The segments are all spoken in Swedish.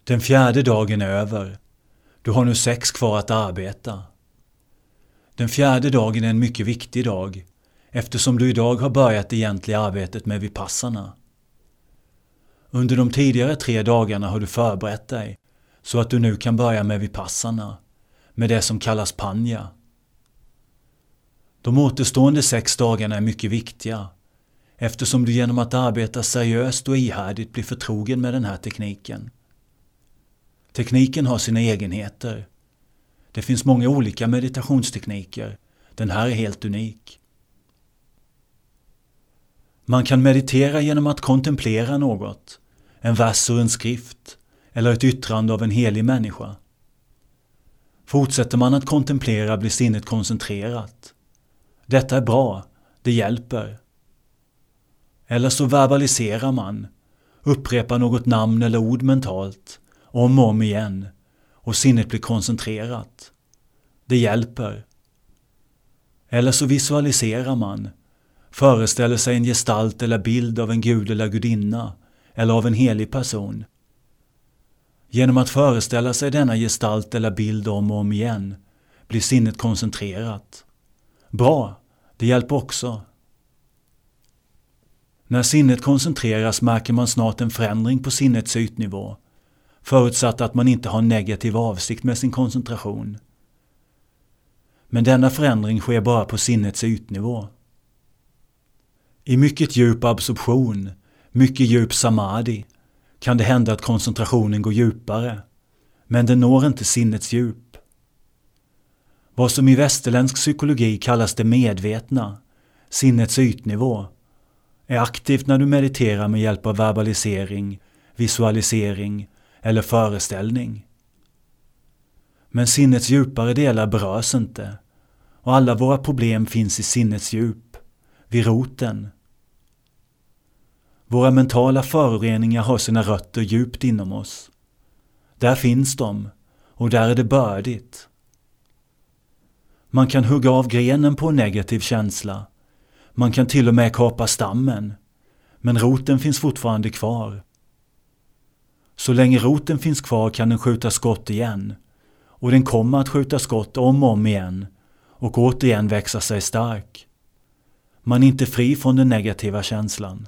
Den 4:e dagen är över. Du har nu 6 kvar att arbeta. Den 4:e dagen är en mycket viktig dag, eftersom du idag har börjat det egentliga arbetet med vipassana. Under de tidigare 3 dagarna har du förberett dig, så att du nu kan börja med vipassana, med det som kallas panya. De återstående 6 dagarna är mycket viktiga, eftersom du genom att arbeta seriöst och ihärdigt blir förtrogen med den här tekniken. Tekniken har sina egenheter. Det finns många olika meditationstekniker. Den här är helt unik. Man kan meditera genom att kontemplera något, en vers ur en skrift eller ett yttrande av en helig människa. Fortsätter man att kontemplera blir sinnet koncentrerat. Detta är bra, det hjälper. Eller så verbaliserar man, upprepar något namn eller ord mentalt, om och om igen, och sinnet blir koncentrerat. Det hjälper. Eller så visualiserar man, föreställer sig en gestalt eller bild av en gud eller gudinna, eller av en helig person. Genom att föreställa sig denna gestalt eller bild om och om igen, blir sinnet koncentrerat. Bra, det hjälper också. När sinnet koncentreras märker man snart en förändring på sinnets ytnivå, förutsatt att man inte har negativ avsikt med sin koncentration. Men denna förändring sker bara på sinnets ytnivå. I mycket djup absorption, mycket djup samadhi, kan det hända att koncentrationen går djupare, men den når inte sinnets djup. Vad som i västerländsk psykologi kallas det medvetna, sinnets ytnivå, är aktivt när du mediterar med hjälp av verbalisering, visualisering eller föreställning. Men sinnets djupare delar berörs inte, och alla våra problem finns i sinnets djup, vid roten. Våra mentala föroreningar har sina rötter djupt inom oss. Där finns de, och där är det bördigt. Man kan hugga av grenen på en negativ känsla. Man kan till och med kapa stammen, men roten finns fortfarande kvar. Så länge roten finns kvar kan den skjuta skott igen, och den kommer att skjuta skott om och om igen, och återigen växa sig stark. Man är inte fri från den negativa känslan.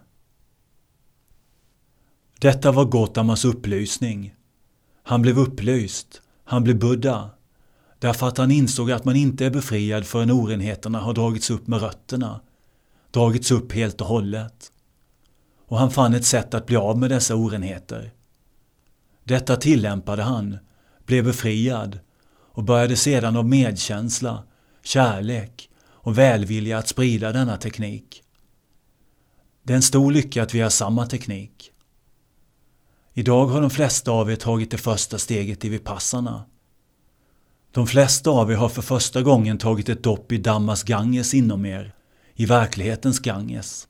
Detta var Gautamas upplysning. Han blev upplyst, han blev Buddha, därför att han insåg att man inte är befriad förrän orenheterna har dragits upp med rötterna, dragits upp helt och hållet. Och han fann ett sätt att bli av med dessa orenheter. Detta tillämpade han, blev befriad och började sedan av medkänsla, kärlek och välvilja att sprida denna teknik. Det är en stor lycka att vi har samma teknik. Idag har de flesta av er tagit det första steget i vipassana. De flesta av er har för första gången tagit ett dopp i Dhammas Ganges inom er, i verklighetens Ganges.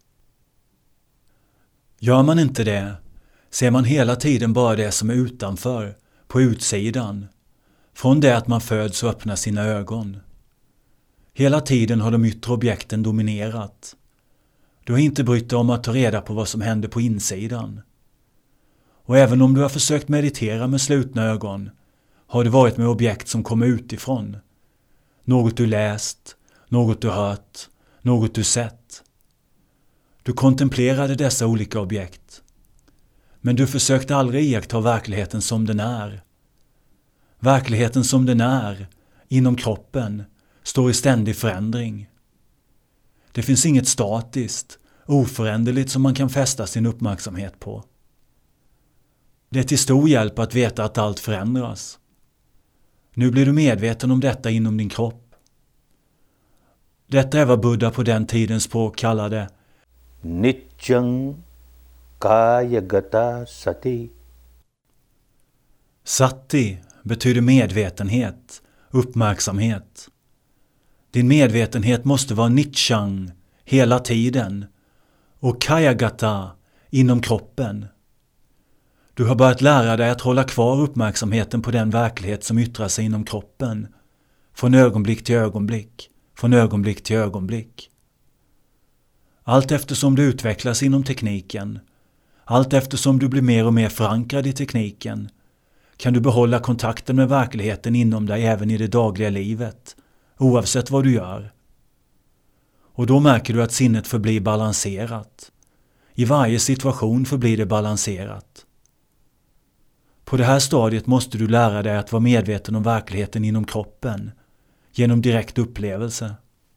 Gör man inte det, ser man hela tiden bara det som är utanför, på utsidan, från det att man föds och öppnar sina ögon. Hela tiden har de yttre objekten dominerat. Du har inte brytt dig om att ta reda på vad som händer på insidan. Och även om du har försökt meditera med slutna ögon, har det varit med objekt som kommer utifrån. Något du läst, något du hört, något du sett. Du kontemplerade dessa olika objekt. Men du försökte aldrig iaktta verkligheten som den är. Verkligheten som den är, inom kroppen, står i ständig förändring. Det finns inget statiskt, oföränderligt som man kan fästa sin uppmärksamhet på. Det är till stor hjälp att veta att allt förändras. Nu blir du medveten om detta inom din kropp. Detta är vad Buddha på den tidens språk kallade Nityang Kayagata Sati. Sati betyder medvetenhet, uppmärksamhet. Din medvetenhet måste vara nityang, hela tiden, och Kayagata, inom kroppen. Du har börjat lära dig att hålla kvar uppmärksamheten på den verklighet som yttrar sig inom kroppen, från ögonblick till ögonblick, från ögonblick till ögonblick. Allt eftersom du utvecklas inom tekniken, allt eftersom du blir mer och mer förankrad i tekniken, kan du behålla kontakten med verkligheten inom dig även i det dagliga livet, oavsett vad du gör. Och då märker du att sinnet förblir balanserat. I varje situation förblir det balanserat. På det här stadiet måste du lära dig att vara medveten om verkligheten inom kroppen, genom direkt upplevelse.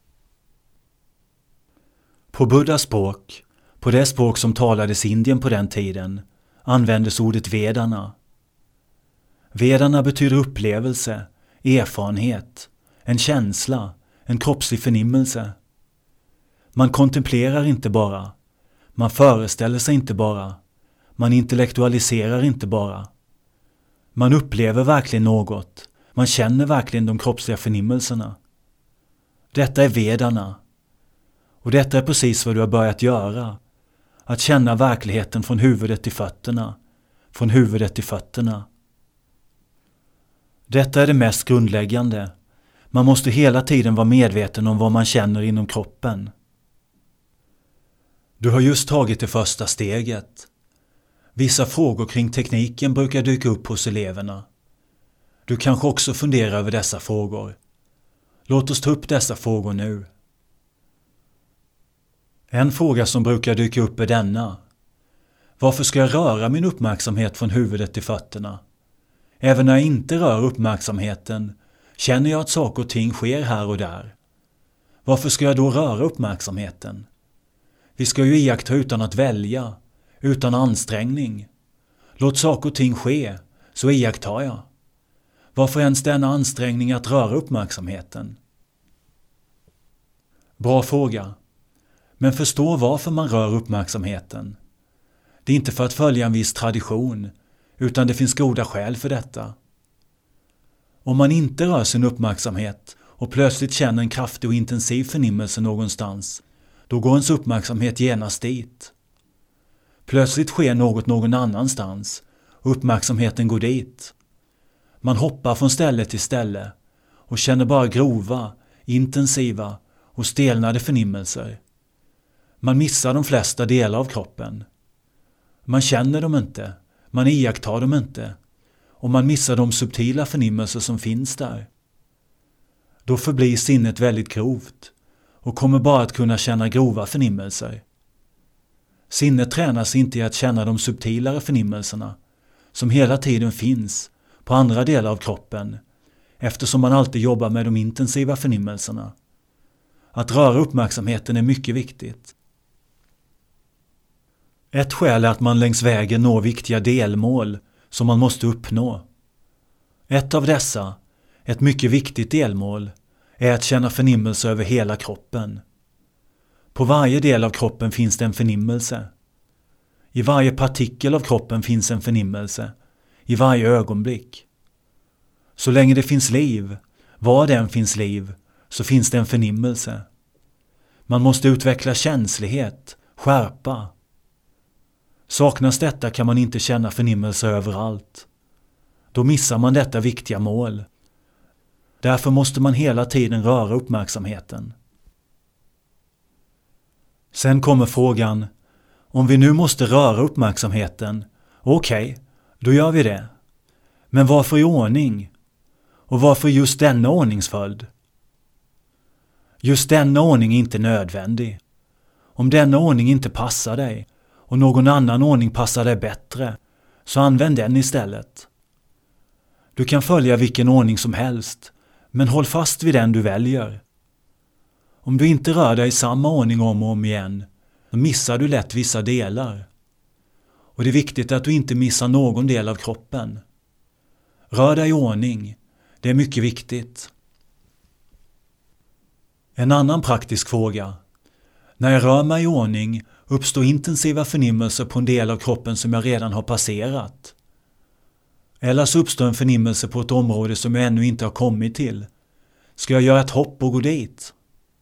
På Buddhas språk, på det språk som talades i Indien på den tiden, användes ordet Vedana. Vedana betyder upplevelse, erfarenhet, en känsla, en kroppslig förnimmelse. Man kontemplerar inte bara, man föreställer sig inte bara, man intellektualiserar inte bara. Man upplever verkligen något, man känner verkligen de kroppsliga förnimmelserna. Detta är Vedana. Och detta är precis vad du har börjat göra. Att känna verkligheten från huvudet till fötterna. Från huvudet till fötterna. Detta är det mest grundläggande. Man måste hela tiden vara medveten om vad man känner inom kroppen. Du har just tagit det första steget. Vissa frågor kring tekniken brukar dyka upp hos eleverna. Du kanske också funderar över dessa frågor. Låt oss ta upp dessa frågor nu. En fråga som brukar dyka upp är denna. Varför ska jag röra min uppmärksamhet från huvudet till fötterna? Även när jag inte rör uppmärksamheten känner jag att saker och ting sker här och där. Varför ska jag då röra uppmärksamheten? Vi ska ju iaktta utan att välja, utan ansträngning. Låt saker och ting ske, så iakttar jag. Varför ens denna ansträngning att röra uppmärksamheten? Bra fråga. Men förstå varför man rör uppmärksamheten. Det är inte för att följa en viss tradition, utan det finns goda skäl för detta. Om man inte rör sin uppmärksamhet och plötsligt känner en kraftig och intensiv förnimmelse någonstans, då går ens uppmärksamhet genast dit. Plötsligt sker något någon annanstans och uppmärksamheten går dit. Man hoppar från ställe till ställe och känner bara grova, intensiva och stelnade förnimmelser. Man missar de flesta delar av kroppen. Man känner dem inte, man iakttar dem inte och man missar de subtila förnimmelser som finns där. Då förblir sinnet väldigt grovt och kommer bara att kunna känna grova förnimmelser. Sinnet tränas inte i att känna de subtilare förnimmelserna som hela tiden finns på andra delar av kroppen eftersom man alltid jobbar med de intensiva förnimmelserna. Att röra uppmärksamheten är mycket viktigt. Ett skäl är att man längs vägen når viktiga delmål som man måste uppnå. Ett av dessa, ett mycket viktigt delmål, är att känna förnimmelse över hela kroppen. På varje del av kroppen finns det en förnimmelse. I varje partikel av kroppen finns en förnimmelse. I varje ögonblick. Så länge det finns liv, var det än finns liv, så finns det en förnimmelse. Man måste utveckla känslighet, skärpa. Saknas detta kan man inte känna förnimmelse överallt. Då missar man detta viktiga mål. Därför måste man hela tiden röra uppmärksamheten. Sen kommer frågan, om vi nu måste röra uppmärksamheten, okej, då gör vi det. Men varför i ordning? Och varför just denna ordningsföljd? Just denna ordning är inte nödvändig. Om denna ordning inte passar dig och någon annan ordning passar dig bättre, så använd den istället. Du kan följa vilken ordning som helst, men håll fast vid den du väljer. Om du inte rör dig i samma ordning om och om igen, då missar du lätt vissa delar. Och det är viktigt att du inte missar någon del av kroppen. Rör dig i ordning, det är mycket viktigt. En annan praktisk fråga. När jag rör mig i ordning uppstår intensiva förnimmelser på en del av kroppen som jag redan har passerat. Eller så uppstår en förnimmelse på ett område som jag ännu inte har kommit till. Ska jag göra ett hopp och gå dit?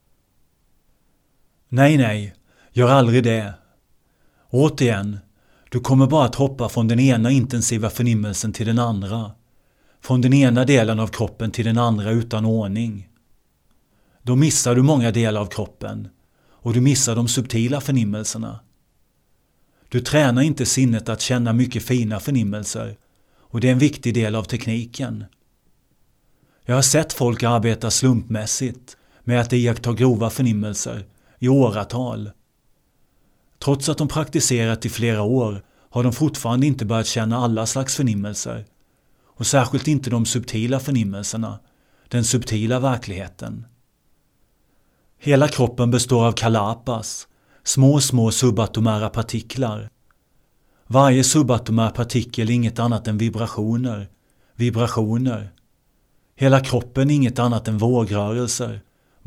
Nej, gör aldrig det. Återigen, du kommer bara att hoppa från den ena intensiva förnimmelsen till den andra. Från den ena delen av kroppen till den andra utan ordning. Då missar du många delar av kroppen och du missar de subtila förnimmelserna. Du tränar inte sinnet att känna mycket fina förnimmelser och det är en viktig del av tekniken. Jag har sett folk arbeta slumpmässigt med att iaktta grova förnimmelser i åratal. Trots att de praktiserat i flera år har de fortfarande inte börjat känna alla slags förnimmelser, och särskilt inte de subtila förnimmelserna, den subtila verkligheten. Hela kroppen består av kalapas, små subatomära partiklar. Varje subatomär partikel är inget annat än vibrationer. Hela kroppen är inget annat än vågrörelser,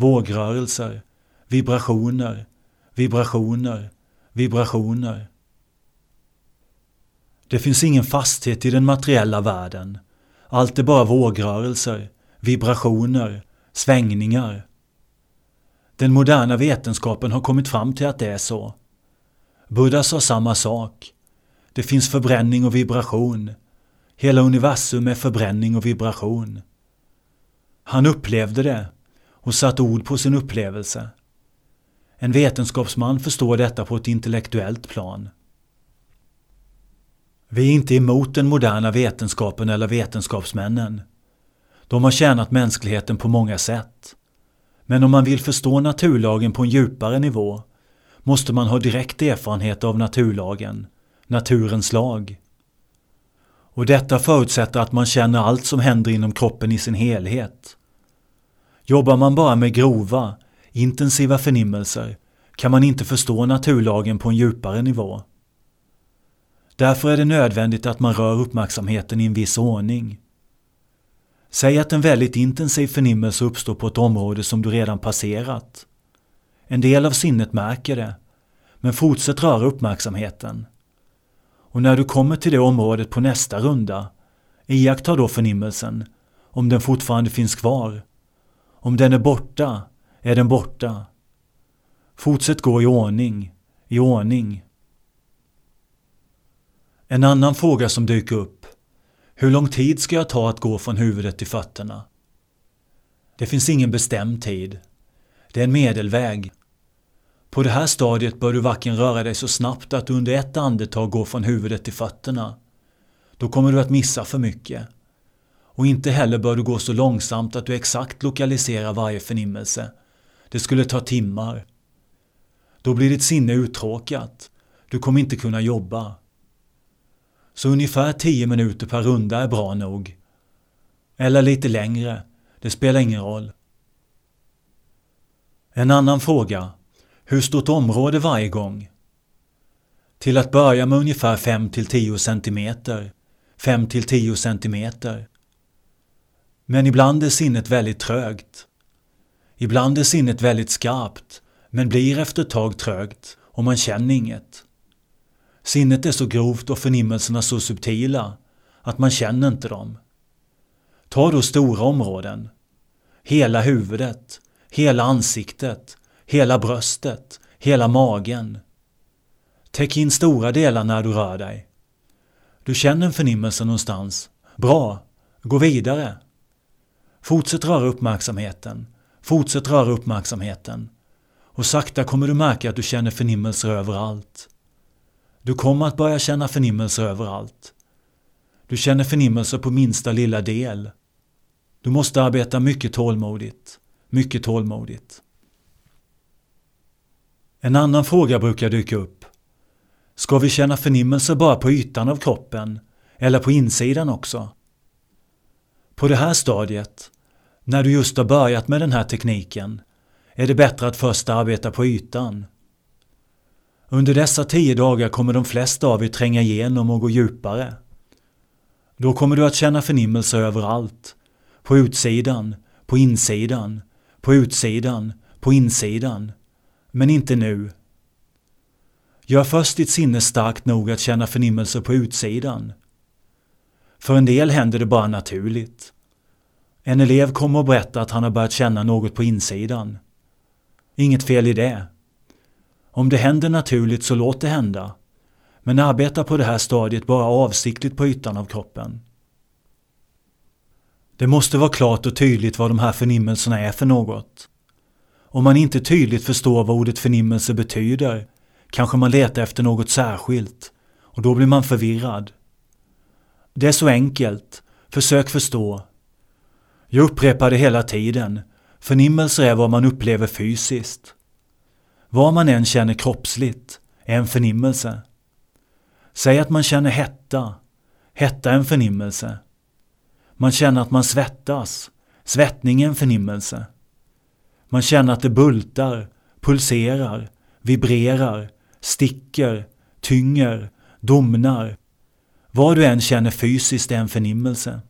vibrationer. Det finns ingen fasthet i den materiella världen. Allt är bara vågrörelser, vibrationer, svängningar. Den moderna vetenskapen har kommit fram till att det är så. Buddha sa samma sak. Det finns förbränning och vibration. Hela universum är förbränning och vibration. Han upplevde det och satt ord på sin upplevelse. En vetenskapsman förstår detta på ett intellektuellt plan. Vi är inte emot den moderna vetenskapen eller vetenskapsmännen. De har tjänat mänskligheten på många sätt. Men om man vill förstå naturlagen på en djupare nivå måste man ha direkt erfarenhet av naturlagen, naturens lag. Och detta förutsätter att man känner allt som händer inom kroppen i sin helhet. Jobbar man bara med grova, intensiva förnimmelser kan man inte förstå naturlagen på en djupare nivå. Därför är det nödvändigt att man rör uppmärksamheten i en viss ordning. Säg att en väldigt intensiv förnimmelse uppstår på ett område som du redan passerat. En del av sinnet märker det, men fortsätt röra uppmärksamheten. Och när du kommer till det området på nästa runda, iaktta då förnimmelsen, om den fortfarande finns kvar. Om den är borta, är den borta. Fortsätt gå i ordning. En annan fråga som dyker upp. Hur lång tid ska jag ta att gå från huvudet till fötterna? Det finns ingen bestämd tid. Det är en medelväg. På det här stadiet bör du varken röra dig så snabbt att du under ett andetag går från huvudet till fötterna. Då kommer du att missa för mycket. Och inte heller bör du gå så långsamt att du exakt lokaliserar varje förnimmelse. Det skulle ta timmar. Då blir ditt sinne uttråkat. Du kommer inte kunna jobba. Så ungefär 10 minuter per runda är bra nog. Eller lite längre. Det spelar ingen roll. En annan fråga. Hur stort område varje gång? Till att börja med ungefär 5-10 centimeter. 5-10 centimeter. Men ibland är sinnet väldigt trögt. Ibland är sinnet väldigt skarpt, men blir efter ett tag trögt och man känner inget. Sinnet är så grovt och förnimmelserna så subtila att man känner inte dem. Ta då stora områden. Hela huvudet, hela ansiktet, hela bröstet, hela magen. Täck in stora delar när du rör dig. Du känner en förnimmelse någonstans. Bra, gå vidare. Fortsätt röra uppmärksamheten. Och sakta kommer du märka att du känner förnimmelser överallt. Du kommer att börja känna förnimmelser överallt. Du känner förnimmelser på minsta lilla del. Du måste arbeta mycket tålmodigt. En annan fråga brukar dyka upp. Ska vi känna förnimmelser bara på ytan av kroppen eller på insidan också? På det här stadiet, när du just har börjat med den här tekniken, är det bättre att först arbeta på ytan. Under dessa 10 dagar kommer de flesta av er tränga igenom och gå djupare. Då kommer du att känna förnimmelser överallt. På utsidan, på insidan, på utsidan, på insidan. Men inte nu. Gör först ditt sinne starkt nog att känna förnimmelser på utsidan. För en del händer det bara naturligt. En elev kommer att berätta att han har börjat känna något på insidan. Inget fel i det. Om det händer naturligt så låt det hända. Men arbeta på det här stadiet bara avsiktligt på ytan av kroppen. Det måste vara klart och tydligt vad de här förnimmelserna är för något. Om man inte tydligt förstår vad ordet förnimmelse betyder, kanske man letar efter något särskilt och då blir man förvirrad. Det är så enkelt. Försök förstå. Jag upprepar det hela tiden. Förnimmelser är vad man upplever fysiskt. Vad man än känner kroppsligt är en förnimmelse. Säg att man känner hetta. Hetta är en förnimmelse. Man känner att man svettas. Svettning är en förnimmelse. Man känner att det bultar, pulserar, vibrerar, sticker, tynger, domnar. Vad du än känner fysiskt är en förnimmelse.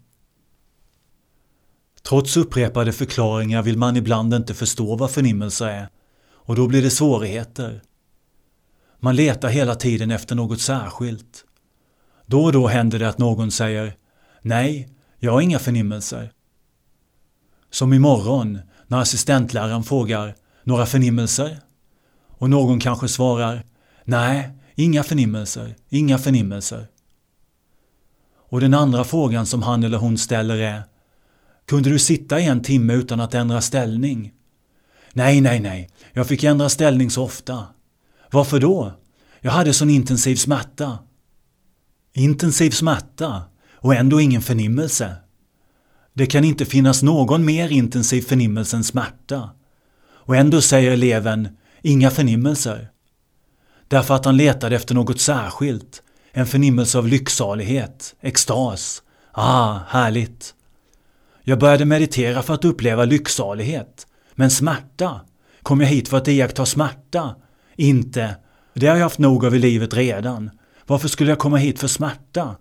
Trots upprepade förklaringar vill man ibland inte förstå vad förnimmelser är, och då blir det svårigheter. Man letar hela tiden efter något särskilt. Då och då händer det att någon säger: nej, jag har inga förnimmelser. Som imorgon när assistentläraren frågar: några förnimmelser? Och någon kanske svarar: nej, inga förnimmelser, inga förnimmelser. Och den andra frågan som han eller hon ställer är: kunde du sitta i 1 timme utan att ändra ställning? Nej, jag fick ändra ställning så ofta. Varför då? Jag hade sån intensiv smärta. Intensiv smärta och ändå ingen förnimmelse. Det kan inte finnas någon mer intensiv förnimmelse än smärta. Och ändå säger eleven inga förnimmelser. Därför att han letade efter något särskilt. En förnimmelse av lycksalighet, extas. Härligt. Jag började meditera för att uppleva lycksalighet. Men smärta? Kom jag hit för att iaktta smärta? Inte. Det har jag haft nog av i livet redan. Varför skulle jag komma hit för smärta?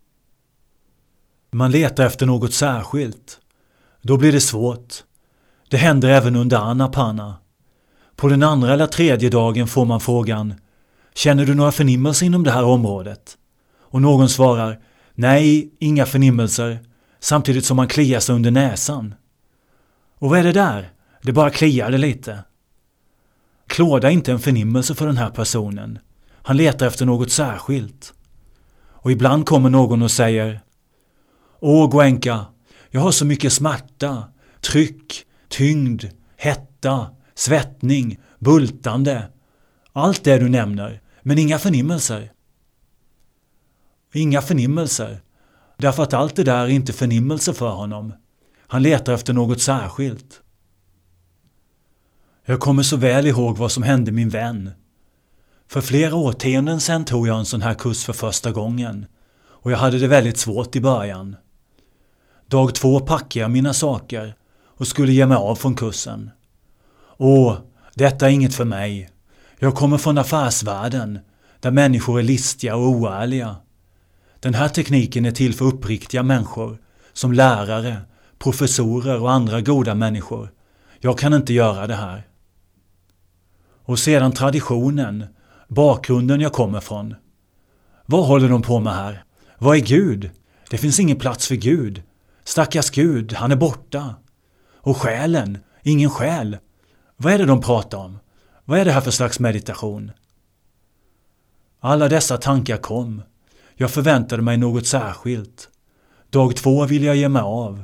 Man letar efter något särskilt. Då blir det svårt. Det händer även under Anapana. På den 2:a eller 3:e dagen får man frågan: känner du några förnimmelser inom det här området? Och någon svarar: nej, inga förnimmelser. Samtidigt som man kliar sig under näsan. Och vad är det där? Det bara kliade lite. Klåda inte en förnimmelse för den här personen. Han letar efter något särskilt. Och ibland kommer någon och säger: åh Goenka, jag har så mycket smärta, tryck, tyngd, hetta, svettning, bultande. Allt det du nämner, men inga förnimmelser. Inga förnimmelser. Därför att allt det där är inte förnimmelse för honom. Han letar efter något särskilt. Jag kommer så väl ihåg vad som hände min vän. För flera årtionden sedan tog jag en sån här kurs för första gången. Och jag hade det väldigt svårt i början. Dag 2 packade jag mina saker och skulle ge mig av från kursen. Detta är inget för mig. Jag kommer från affärsvärlden, där människor är listiga och oärliga. Den här tekniken är till för uppriktiga människor, som lärare, professorer och andra goda människor. Jag kan inte göra det här. Och sedan traditionen, bakgrunden jag kommer från. Vad håller de på med här? Vad är Gud? Det finns ingen plats för Gud. Stackars Gud, han är borta. Och själen, ingen själ. Vad är det de pratar om? Vad är det här för slags meditation? Alla dessa tankar kom. Jag förväntade mig något särskilt. Dag 2 vill jag ge mig av.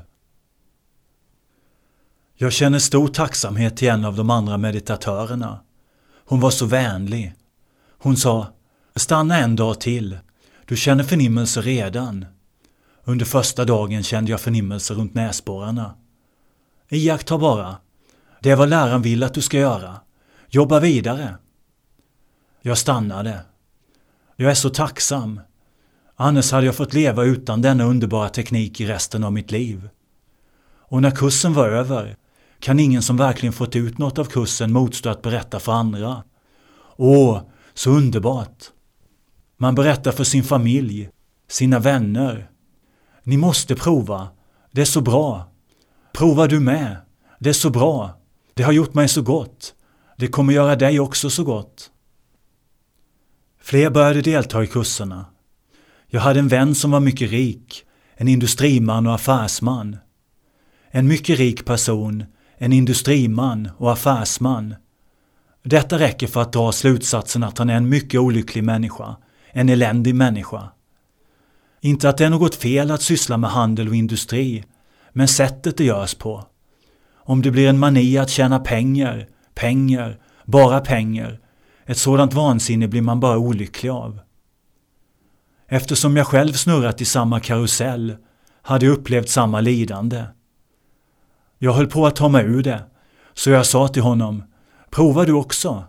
Jag känner stor tacksamhet till en av de andra meditatörerna. Hon var så vänlig. Hon sa: stanna en dag till. Du känner förnimmelser redan. Under första dagen kände jag förnimmelser runt näsborrarna. Iaktta bara. Det är vad läraren vill att du ska göra. Jobba vidare. Jag stannade. Jag är så tacksam. Annars hade jag fått leva utan denna underbara teknik i resten av mitt liv. Och när kursen var över kan ingen som verkligen fått ut något av kursen motstå att berätta för andra. Så underbart. Man berättar för sin familj, sina vänner. Ni måste prova. Det är så bra. Prova du med. Det är så bra. Det har gjort mig så gott. Det kommer göra dig också så gott. Fler började delta i kurserna. Jag hade en vän som var mycket rik. En industriman och affärsman. En mycket rik person. En industriman och affärsman. Detta räcker för att dra slutsatsen att han är en mycket olycklig människa. En eländig människa. Inte att det är något fel att syssla med handel och industri. Men sättet det görs på. Om det blir en mani att tjäna pengar, bara pengar. Ett sådant vansinne blir man bara olycklig av. Eftersom jag själv snurrat i samma karusell hade jag upplevt samma lidande. Jag höll på att ta mig ur det, så jag sa till honom: provar du också?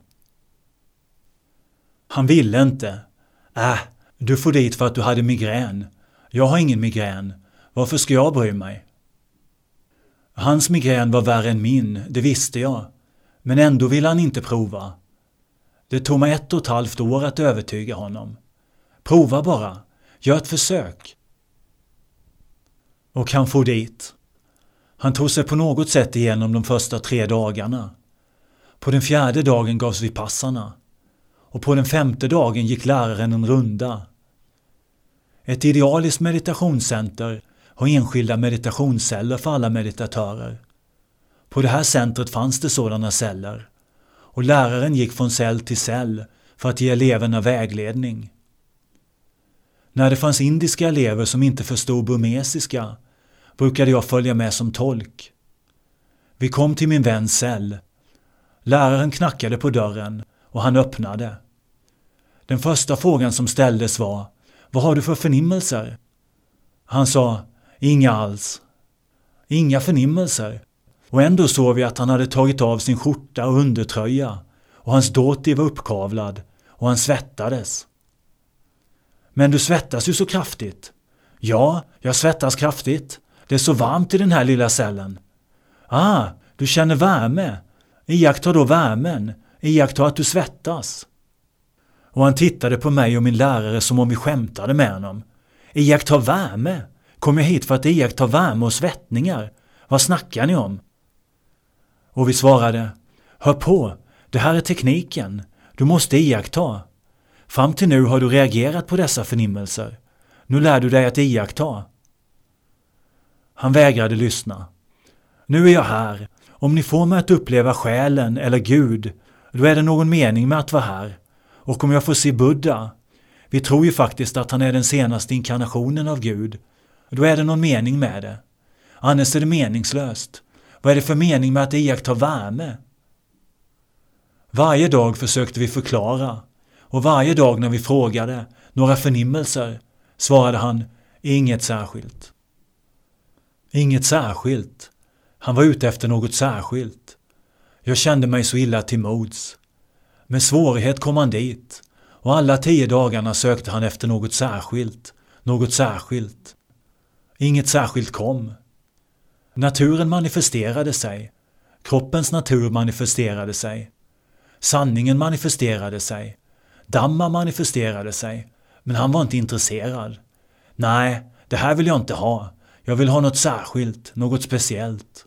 Han ville inte. Du får dit för att du hade migrän. Jag har ingen migrän. Varför ska jag bry mig? Hans migrän var värre än min, det visste jag. Men ändå ville han inte prova. Det tog mig 1,5 år att övertyga honom. Prova bara. Gör ett försök. Och han for dit. Han tog sig på något sätt igenom de första 3 dagarna. På den 4:e dagen gavs vi passarna. Och på den 5:e dagen gick läraren en runda. Ett idealiskt meditationscenter har enskilda meditationsceller för alla meditatörer. På det här centret fanns det sådana celler. Och läraren gick från cell till cell för att ge eleverna vägledning. När det fanns indiska elever som inte förstod burmesiska brukade jag följa med som tolk. Vi kom till min väns cell. Läraren knackade på dörren och han öppnade. Den första frågan som ställdes var: vad har du för förnimmelser? Han sa: inga alls. Inga förnimmelser. Och ändå såg vi att han hade tagit av sin skjorta och undertröja och hans dhoti var uppkavlad och han svettades. Men du svettas ju så kraftigt. Ja, jag svettas kraftigt. Det är så varmt i den här lilla cellen. Du känner värme. Iaktta då värmen. Iaktta att du svettas. Och han tittade på mig och min lärare som om vi skämtade med honom. Iaktta värme? Kom jag hit för att iaktta värme och svettningar? Vad snackar ni om? Och vi svarade: hör på, det här är tekniken. Du måste iaktta. Fram till nu har du reagerat på dessa förnimmelser. Nu lär du dig att iaktta. Han vägrade lyssna. Nu är jag här. Om ni får mig att uppleva själen eller Gud, då är det någon mening med att vara här. Och om jag får se Buddha, vi tror ju faktiskt att han är den senaste inkarnationen av Gud, då är det någon mening med det. Annars är det meningslöst. Vad är det för mening med att iaktta värme? Varje dag försökte vi förklara. Och varje dag när vi frågade några förnimmelser svarade han: inget särskilt. Inget särskilt. Han var ute efter något särskilt. Jag kände mig så illa till mods. Med svårighet kom han dit. Och alla 10 dagarna sökte han efter något särskilt. Något särskilt. Inget särskilt kom. Naturen manifesterade sig. Kroppens natur manifesterade sig. Sanningen manifesterade sig. Dhamma manifesterade sig. Men han var inte intresserad. Nej, det här vill jag inte ha. Jag vill ha något särskilt, något speciellt.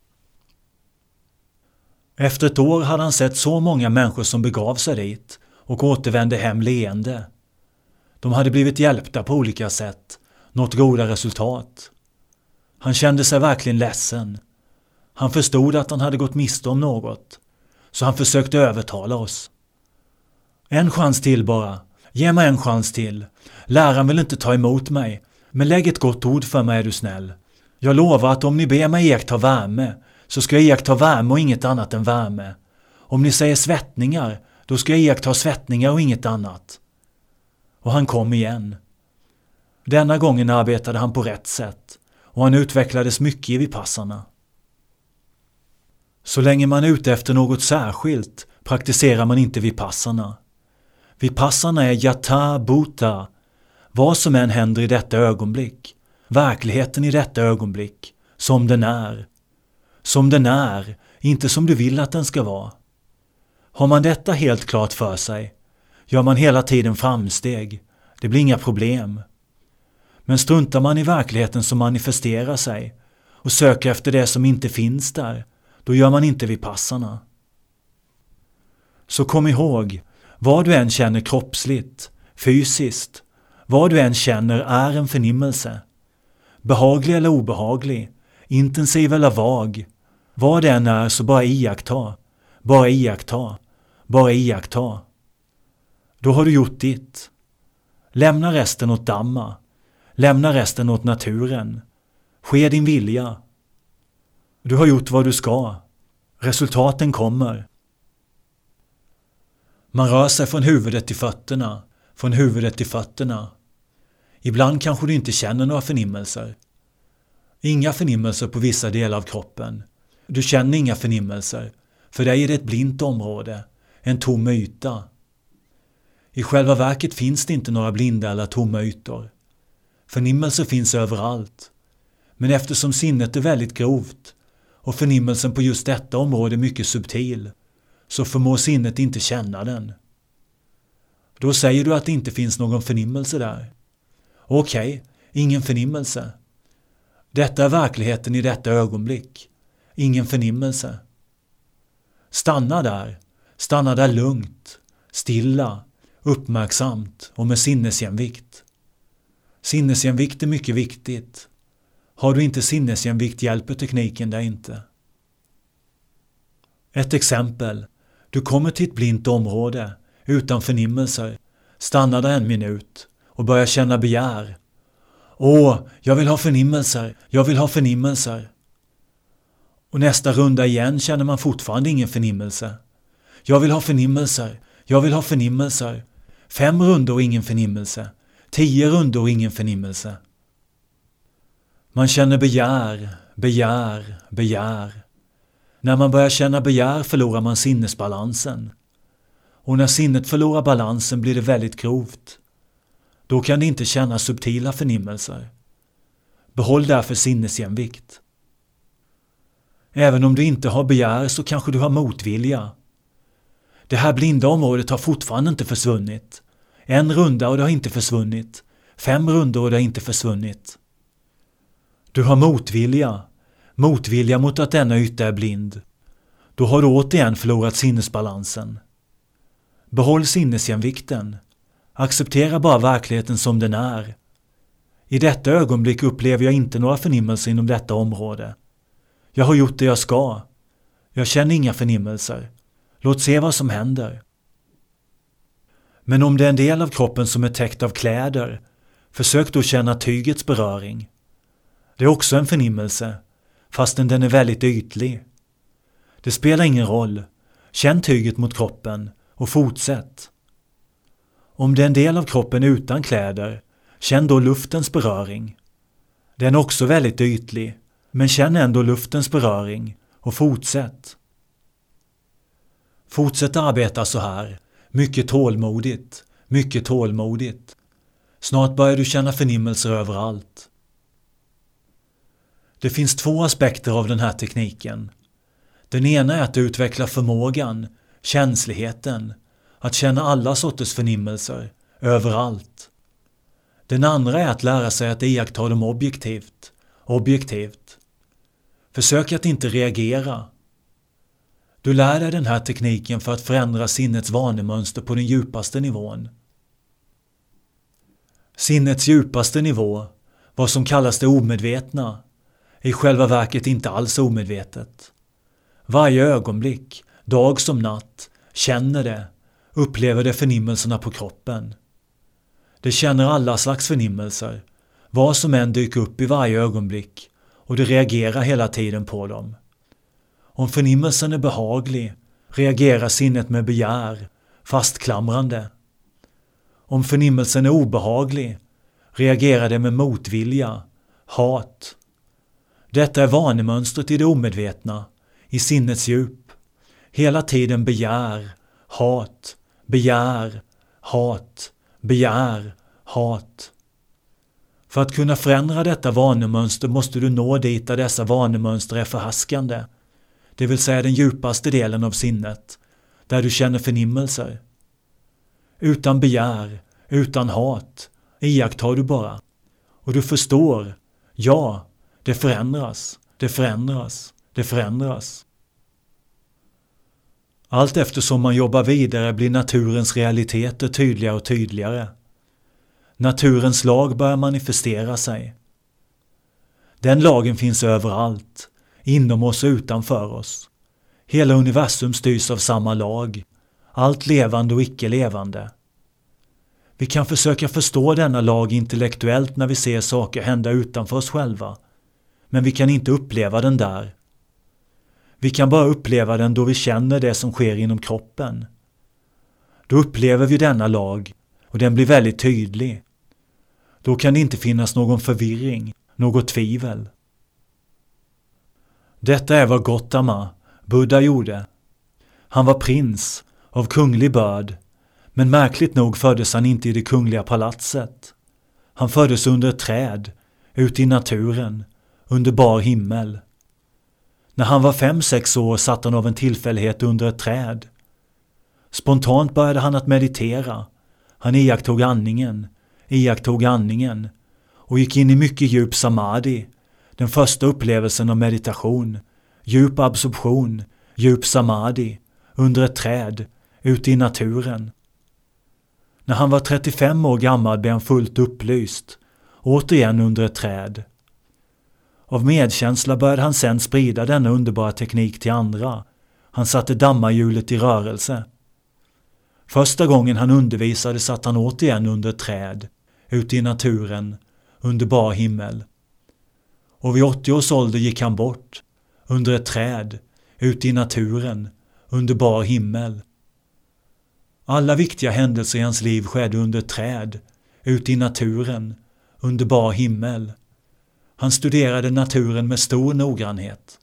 Efter ett år hade han sett så många människor som begav sig dit och återvände hem leende. De hade blivit hjälpta på olika sätt, nått goda resultat. Han kände sig verkligen ledsen. Han förstod att han hade gått miste om något, så han försökte övertala oss. En chans till bara. Ge mig en chans till. Läraren vill inte ta emot mig, men lägg ett gott ord för mig är du snäll. Jag lovar att om ni ber mig iaktta värme, så ska jag iaktta värme och inget annat än värme. Om ni säger svettningar, då ska jag iaktta svettningar och inget annat. Och han kom igen. Denna gången arbetade han på rätt sätt, och han utvecklades mycket i vipassana. Så länge man är ute efter något särskilt praktiserar man inte vipassana. Vipassana är yatha bhuta, vad som än händer i detta ögonblick, verkligheten i detta ögonblick, som den är. Som den är, inte som du vill att den ska vara. Har man detta helt klart för sig, gör man hela tiden framsteg, det blir inga problem. Men struntar man i verkligheten som manifesterar sig och söker efter det som inte finns där, då gör man inte vipassana. Så kom ihåg, vad du än känner kroppsligt, fysiskt, vad du än känner är en förnimmelse. Behaglig eller obehaglig, intensiv eller vag, vad det än är så bara iaktta, bara iaktta, bara iaktta. Då har du gjort ditt. Lämna resten åt Dhamma, lämna resten åt naturen. Ske din vilja. Du har gjort vad du ska. Resultaten kommer. Man rör sig från huvudet till fötterna, från huvudet till fötterna. Ibland kanske du inte känner några förnimmelser. Inga förnimmelser på vissa delar av kroppen. Du känner inga förnimmelser. För dig är det ett blint område, en tom yta. I själva verket finns det inte några blinda eller tomma ytor. Förnimmelser finns överallt. Men eftersom sinnet är väldigt grovt och förnimmelsen på just detta område är mycket subtil, så förmår sinnet inte känna den. Då säger du att det inte finns någon förnimmelse där. Okej, ingen förnimmelse. Detta är verkligheten i detta ögonblick. Ingen förnimmelse. Stanna där lugnt, stilla, uppmärksamt och med sinnesjämvikt. Sinnesjämvikt är mycket viktigt. Har du inte sinnesjämvikt hjälper tekniken dig inte. Ett exempel. Du kommer till ett blint område utan förnimmelser, stannar där 1 minut och börjar känna begär. Jag vill ha förnimmelser. Och nästa runda igen känner man fortfarande ingen förnimmelse. Jag vill ha förnimmelser. 5 rundor och ingen förnimmelse. 10 rundor och ingen förnimmelse. Man känner begär. När man börjar känna begär förlorar man sinnesbalansen. Och när sinnet förlorar balansen blir det väldigt grovt. Då kan det inte känna subtila förnimmelser. Behåll därför sinnesjämvikt. Även om du inte har begär så kanske du har motvilja. Det här blinda området har fortfarande inte försvunnit. 1 runda och det har inte försvunnit. 5 rundor och det har inte försvunnit. Du har motvilja mot att denna yta är blind. Då har du återigen förlorat sinnesbalansen. Behåll sinnesjämvikten. Acceptera bara verkligheten som den är. I detta ögonblick upplever jag inte några förnimmelser inom detta område. Jag har gjort det jag ska. Jag känner inga förnimmelser. Låt se vad som händer. Men om det är en del av kroppen som är täckt av kläder, försök då känna tygets beröring. Det är också en förnimmelse, fastän den är väldigt ytlig. Det spelar ingen roll. Känn tyget mot kroppen och fortsätt. Om det är en del av kroppen utan kläder, känn då luftens beröring. Den är också väldigt ytlig, men känn ändå luftens beröring och fortsätt. Fortsätt arbeta så här, mycket tålmodigt. Snart börjar du känna förnimmelser överallt. Det finns 2 aspekter av den här tekniken. Den ena är att utveckla förmågan, känsligheten, att känna alla sorters förnimmelser, överallt. Den andra är att lära sig att iaktta dem objektivt. Försök att inte reagera. Du lär dig den här tekniken för att förändra sinnets vanemönster på den djupaste nivån. Sinnets djupaste nivå, vad som kallas det omedvetna, är i själva verket inte alls omedvetet. Varje ögonblick, dag som natt, känner det, upplever det förnimmelserna på kroppen. Det känner alla slags förnimmelser, vad som än dyker upp i varje ögonblick, och det reagerar hela tiden på dem. Om förnimmelsen är behaglig, reagerar sinnet med begär, fastklamrande. Om förnimmelsen är obehaglig, reagerar det med motvilja, hat. Detta är vanemönstret i det omedvetna, i sinnets djup. Hela tiden begär, hat. För att kunna förändra detta vanemönster måste du nå dit där dessa vanemönster är förhärskande, det vill säga den djupaste delen av sinnet, där du känner förnimmelser. Utan begär, utan hat, iakttar du bara. Och du förstår, ja, det förändras. Allt eftersom man jobbar vidare blir naturens realiteter tydligare och tydligare. Naturens lag börjar manifestera sig. Den lagen finns överallt, inom oss och utanför oss. Hela universum styrs av samma lag, allt levande och icke-levande. Vi kan försöka förstå denna lag intellektuellt när vi ser saker hända utanför oss själva, men vi kan inte uppleva den där. Vi kan bara uppleva den då vi känner det som sker inom kroppen. Då upplever vi denna lag och den blir väldigt tydlig. Då kan det inte finnas någon förvirring, något tvivel. Detta är vad Gautama, Buddha, gjorde. Han var prins, av kunglig börd, men märkligt nog föddes han inte i det kungliga palatset. Han föddes under ett träd, ute i naturen, under bar himmel. När han var 5-6 år satt han av en tillfällighet under ett träd. Spontant började han att meditera. Han iakttog andningen och gick in i mycket djup samadhi, den första upplevelsen av meditation, djup absorption, djup samadhi, under ett träd, ute i naturen. När han var 35 år gammal blev han fullt upplyst, återigen under ett träd. Av medkänsla började han sedan sprida denna underbara teknik till andra. Han satte dammarhjulet i rörelse. Första gången han undervisade satt han återigen under ett träd, ute i naturen, under bar himmel. Och vid 80 års ålder gick han bort, under ett träd, ute i naturen, under bar himmel. Alla viktiga händelser i hans liv skedde under ett träd, ute i naturen, under bar himmel. Han studerade naturen med stor noggrannhet.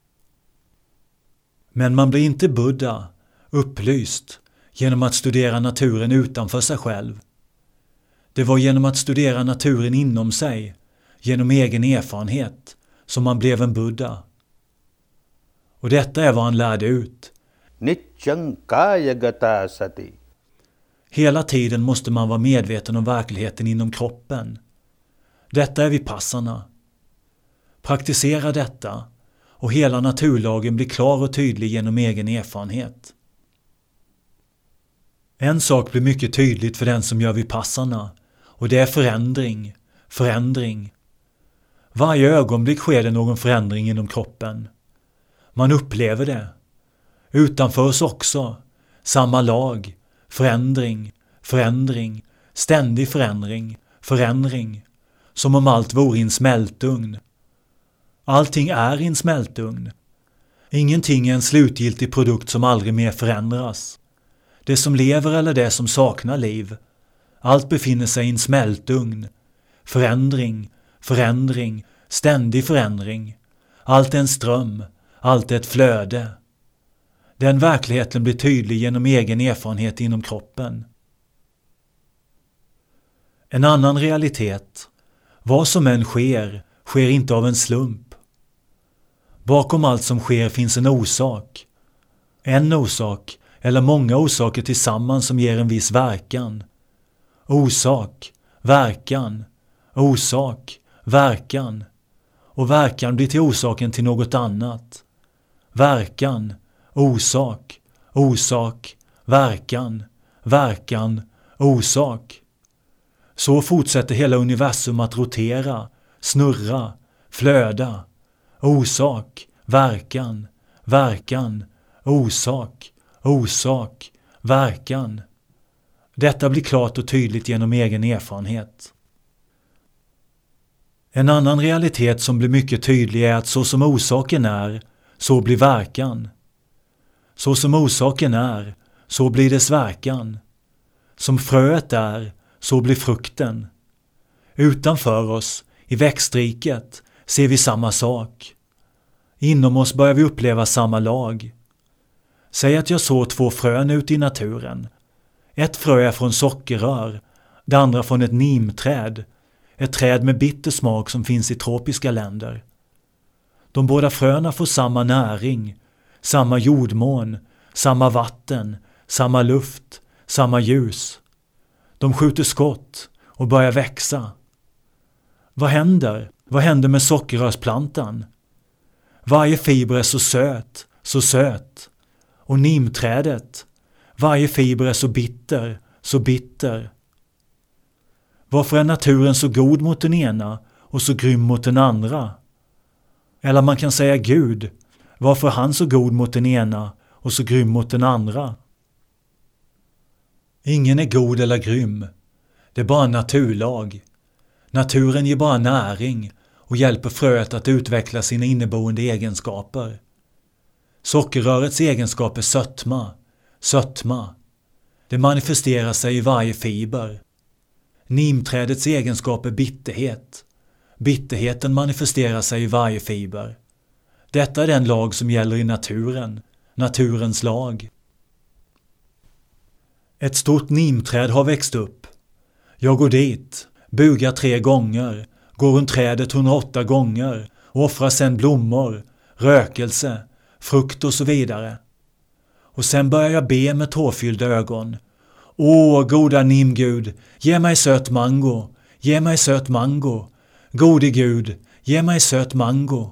Men man blir inte Buddha, upplyst, genom att studera naturen utanför sig själv. Det var genom att studera naturen inom sig, genom egen erfarenhet, som man blev en Buddha. Och detta är vad han lärde ut. Nityang kayagata sati. Hela tiden måste man vara medveten om verkligheten inom kroppen. Detta är vipassana. Praktisera detta och hela naturlagen blir klar och tydlig genom egen erfarenhet. En sak blir mycket tydligt för den som gör vipassana, och det är förändring. Varje ögonblick sker det någon förändring inom kroppen. Man upplever det. Utanför oss också. Samma lag. Förändring. Ständig förändring. Som om allt vore i en smältugn. Allting är i en smältugn. Ingenting är en slutgiltig produkt som aldrig mer förändras. Det som lever eller det som saknar liv. Allt befinner sig i en smältugn. Förändring. Ständig förändring. Allt är en ström. Allt är ett flöde. Den verkligheten blir tydlig genom egen erfarenhet inom kroppen. En annan realitet. Vad som än sker inte av en slump. Bakom allt som sker finns en orsak. En orsak eller många orsaker tillsammans som ger en viss verkan. Orsak, verkan. Och verkan blir till orsaken till något annat. Verkan, orsak, verkan, orsak. Så fortsätter hela universum att rotera, snurra, flöda. Orsak, verkan, orsak, verkan. Detta blir klart och tydligt genom egen erfarenhet. En annan realitet som blir mycket tydlig är att så som orsaken är, så blir verkan. Så som orsaken är, så blir dess verkan. Som fröet är, så blir frukten. Utanför oss, i växtriket, ser vi samma sak. Inom oss börjar vi uppleva samma lag. Säg att jag sår 2 frön ute i naturen. Ett frö är från sockerrör, det andra från ett nimträd. Ett träd med bitter smak som finns i tropiska länder. De båda fröna får samma näring, samma jordmån, samma vatten, samma luft, samma ljus. De skjuter skott och börjar växa. Vad händer? Vad händer med sockerrörsplantan? Varje fiber är så söt. Och nimträdet, varje fiber är så bitter. Varför är naturen så god mot den ena och så grym mot den andra? Eller man kan säga Gud, varför är han så god mot den ena och så grym mot den andra? Ingen är god eller grym. Det är bara en naturlag. Naturen ger bara näring och hjälper fröet att utveckla sina inneboende egenskaper. Sockerrörets egenskap är sötma. Det manifesterar sig i varje fiber. Nimträdets egenskap är bitterhet. Bitterheten manifesterar sig i varje fiber. Detta är den lag som gäller i naturen, naturens lag. Ett stort nimträd har växt upp. Jag går dit, bugar 3 gånger, går runt trädet 108 gånger och offrar sedan blommor, rökelse, frukt och så vidare. Och sen börjar jag be med tårfyllda ögon. Åh, goda nimgud, ge mig söt mango, ge mig söt mango. Gode Gud, ge mig söt mango.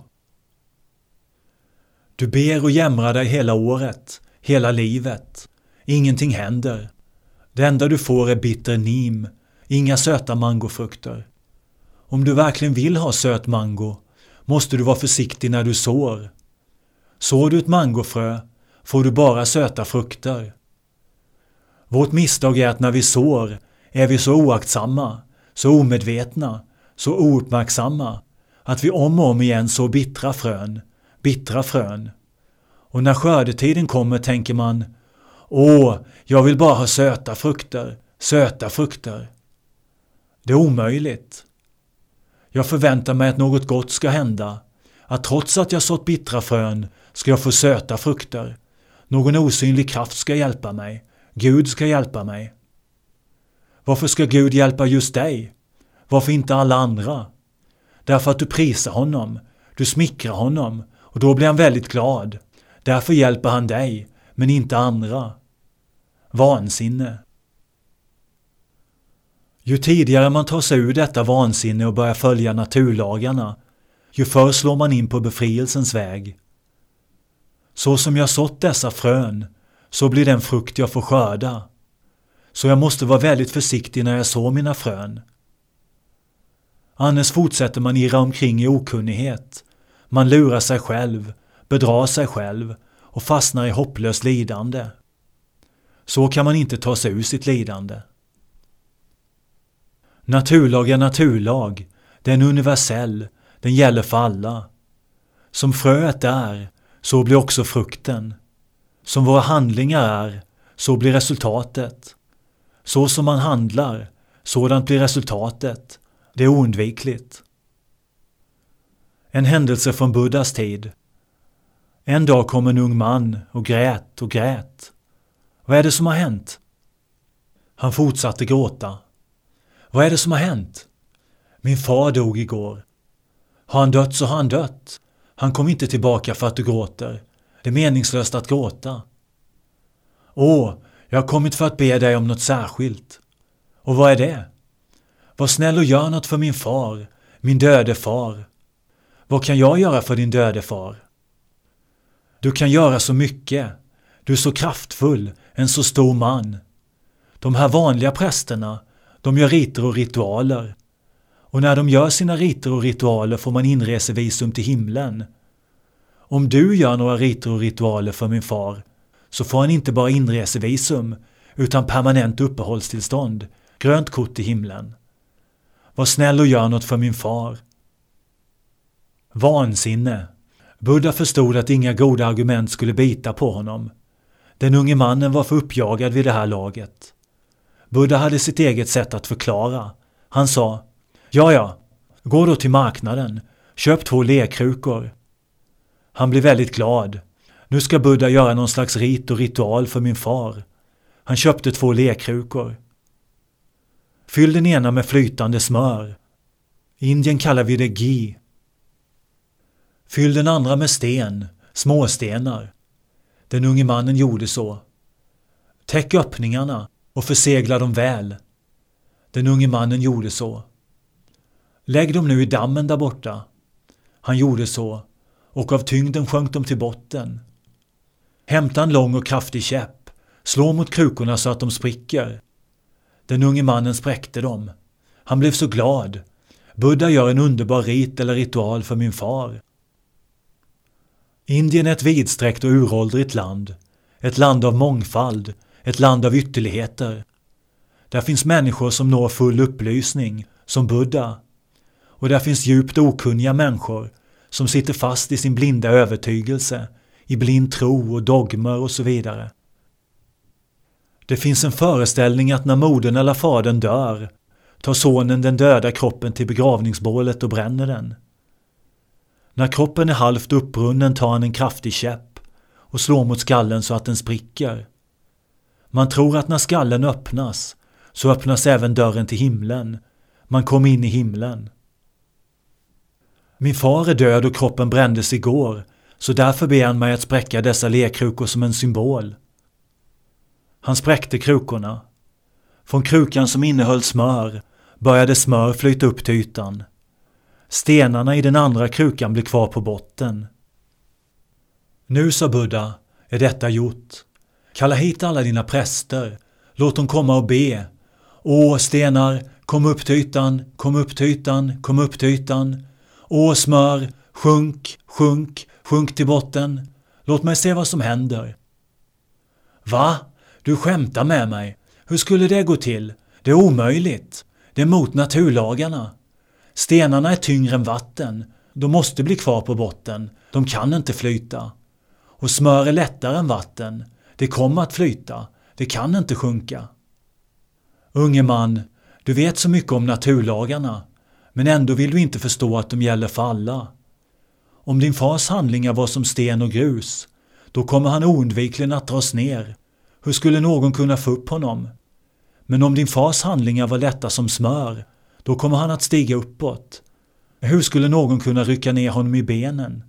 Du ber och jämrar dig hela året, hela livet. Ingenting händer. Det enda du får är bitter nim, inga söta mangofrukter. Om du verkligen vill ha söt mango måste du vara försiktig när du sår. Sår du ett mangofrö får du bara söta frukter. Vårt misstag är att när vi sår är vi så oaktsamma, så omedvetna, så ouppmärksamma att vi om och om igen sår bittra frön. Och när skördetiden kommer tänker man, åh, jag vill bara ha söta frukter. Det är omöjligt. Jag förväntar mig att något gott ska hända, att trots att jag sått bittra frön ska jag få söta frukter. Någon osynlig kraft ska hjälpa mig. Gud ska hjälpa mig. Varför ska Gud hjälpa just dig? Varför inte alla andra? Därför att du prisar honom, du smickrar honom och då blir han väldigt glad. Därför hjälper han dig, men inte andra. Vansinne. Ju tidigare man tar sig ur detta vansinne och börjar följa naturlagarna, ju förr slår man in på befrielsens väg. Så som jag sått dessa frön, så blir den frukt jag får skörda. Så jag måste vara väldigt försiktig när jag sår mina frön. Annars fortsätter man irra omkring i okunnighet. Man lurar sig själv, bedrar sig själv och fastnar i hopplöst lidande. Så kan man inte ta sig ur sitt lidande. Naturlag är naturlag, den är universell, den gäller för alla. Som fröet är, så blir också frukten. Som våra handlingar är, så blir resultatet. Så som man handlar, sådant blir resultatet. Det är oundvikligt. En händelse från Buddhas tid. En dag kom en ung man och grät. Vad är det som har hänt? Han fortsatte gråta. Vad är det som har hänt? Min far dog igår. Har han dött så har han dött. Han kom inte tillbaka för att du gråter. Det är meningslöst att gråta. Åh, jag har kommit för att be dig om något särskilt. Och vad är det? Var snäll och gör något för min far, min döde far. Vad kan jag göra för din döde far? Du kan göra så mycket. Du är så kraftfull, en så stor man. De här vanliga prästerna, de gör riter och ritualer. Och när de gör sina riter och ritualer får man inresevisum till himlen. Om du gör några riter och ritualer för min far så får han inte bara inresevisum utan permanent uppehållstillstånd, grönt kort till himlen. Var snäll och gör något för min far. Vansinne. Buddha förstod att inga goda argument skulle bita på honom. Den unge mannen var för uppjagad vid det här laget. Buddha hade sitt eget sätt att förklara. Han sa, ja, gå då till marknaden, köp 2 lerkrukor. Han blev väldigt glad. Nu ska Buddha göra någon slags rit och ritual för min far. Han köpte 2 lerkrukor. Fyll den ena med flytande smör. I Indien kallar vi det ghee. Fyll den andra med sten, småstenar. Den unge mannen gjorde så. Täck öppningarna och försegla dem väl. Den unge mannen gjorde så. Lägg dem nu i dammen där borta. Han gjorde så, och av tyngden sjönk de till botten. Hämta en lång och kraftig käpp, slå mot krukorna så att de spricker. Den unge mannen spräckte dem. Han blev så glad. Buddha gör en underbar rit eller ritual för min far. Indien är ett vidsträckt och uråldrigt land. Ett land av mångfald, ett land av ytterligheter. Där finns människor som når full upplysning, som Buddha. Och där finns djupt okunniga människor som sitter fast i sin blinda övertygelse, i blind tro och dogmer och så vidare. Det finns en föreställning att när modern eller fadern dör tar sonen den döda kroppen till begravningsbålet och bränner den. När kroppen är halvt uppbrunnen tar han en kraftig käpp och slår mot skallen så att den spricker. Man tror att när skallen öppnas så öppnas även dörren till himlen. Man kommer in i himlen. Min far är död och kroppen brändes igår, så därför ber han mig att spräcka dessa lerkrukor som en symbol. Han spräckte krukorna. Från krukan som innehöll smör började smör flyta upp till ytan. Stenarna i den andra krukan blev kvar på botten. Nu, sa Buddha, är detta gjort. Kalla hit alla dina präster. Låt dem komma och be. Åh, stenar, kom upp till ytan, kom upp till ytan, kom upp till ytan. Åh, smör, sjunk, sjunk, sjunk till botten. Låt mig se vad som händer. Va? Du skämtar med mig. Hur skulle det gå till? Det är omöjligt. Det är mot naturlagarna. Stenarna är tyngre än vatten. De måste bli kvar på botten. De kan inte flyta. Och smör är lättare än vatten. Det kommer att flyta. Det kan inte sjunka. Unge man, du vet så mycket om naturlagarna. Men ändå vill du inte förstå att de gäller för alla. Om din fars handlingar var som sten och grus, då kommer han oundvikligen att dras ner. Hur skulle någon kunna få upp honom? Men om din fars handlingar var lätta som smör, då kommer han att stiga uppåt. Hur skulle någon kunna rycka ner honom i benen?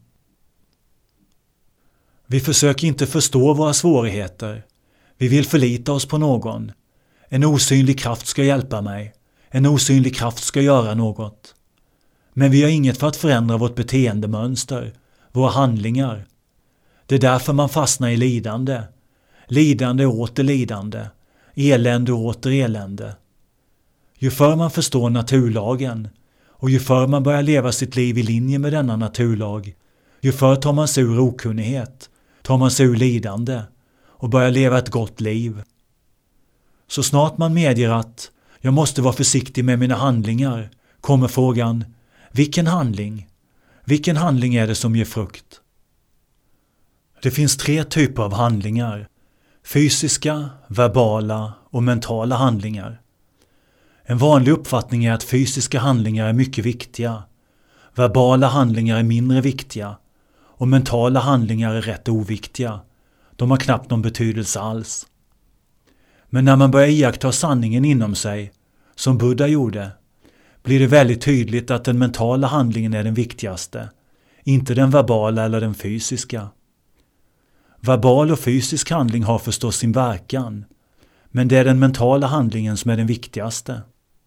Vi försöker inte förstå våra svårigheter. Vi vill förlita oss på någon. En osynlig kraft ska hjälpa mig. En osynlig kraft ska göra något. Men vi har inget för att förändra vårt beteendemönster, våra handlingar. Det är därför man fastnar i lidande. Lidande och åter lidande. Elände och åter elände. Ju förr man förstår naturlagen och ju förr man börjar leva sitt liv i linje med denna naturlag, ju förr tar man sig ur okunnighet, tar man sig ur lidande och börjar leva ett gott liv. Så snart man medger att jag måste vara försiktig med mina handlingar, kommer frågan: vilken handling? Vilken handling är det som ger frukt? Det finns 3 typer av handlingar: fysiska, verbala och mentala handlingar. En vanlig uppfattning är att fysiska handlingar är mycket viktiga, verbala handlingar är mindre viktiga och mentala handlingar är rätt oviktiga. De har knappt någon betydelse alls. Men när man börjar iaktta sanningen inom sig, som Buddha gjorde, blir det väldigt tydligt att den mentala handlingen är den viktigaste, inte den verbala eller den fysiska. Verbal och fysisk handling har förstås sin verkan, men det är den mentala handlingen som är den viktigaste.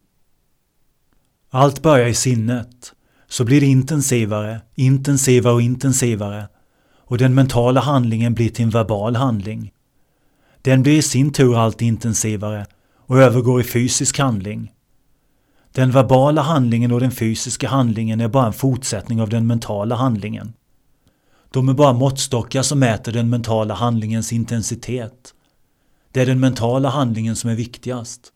Allt börjar i sinnet, så blir det intensivare, intensivare och intensivare, och den mentala handlingen blir till en verbal handling. Den blir i sin tur allt intensivare och övergår i fysisk handling. Den verbala handlingen och den fysiska handlingen är bara en fortsättning av den mentala handlingen. De är bara måttstockar som mäter den mentala handlingens intensitet. Det är den mentala handlingen som är viktigast.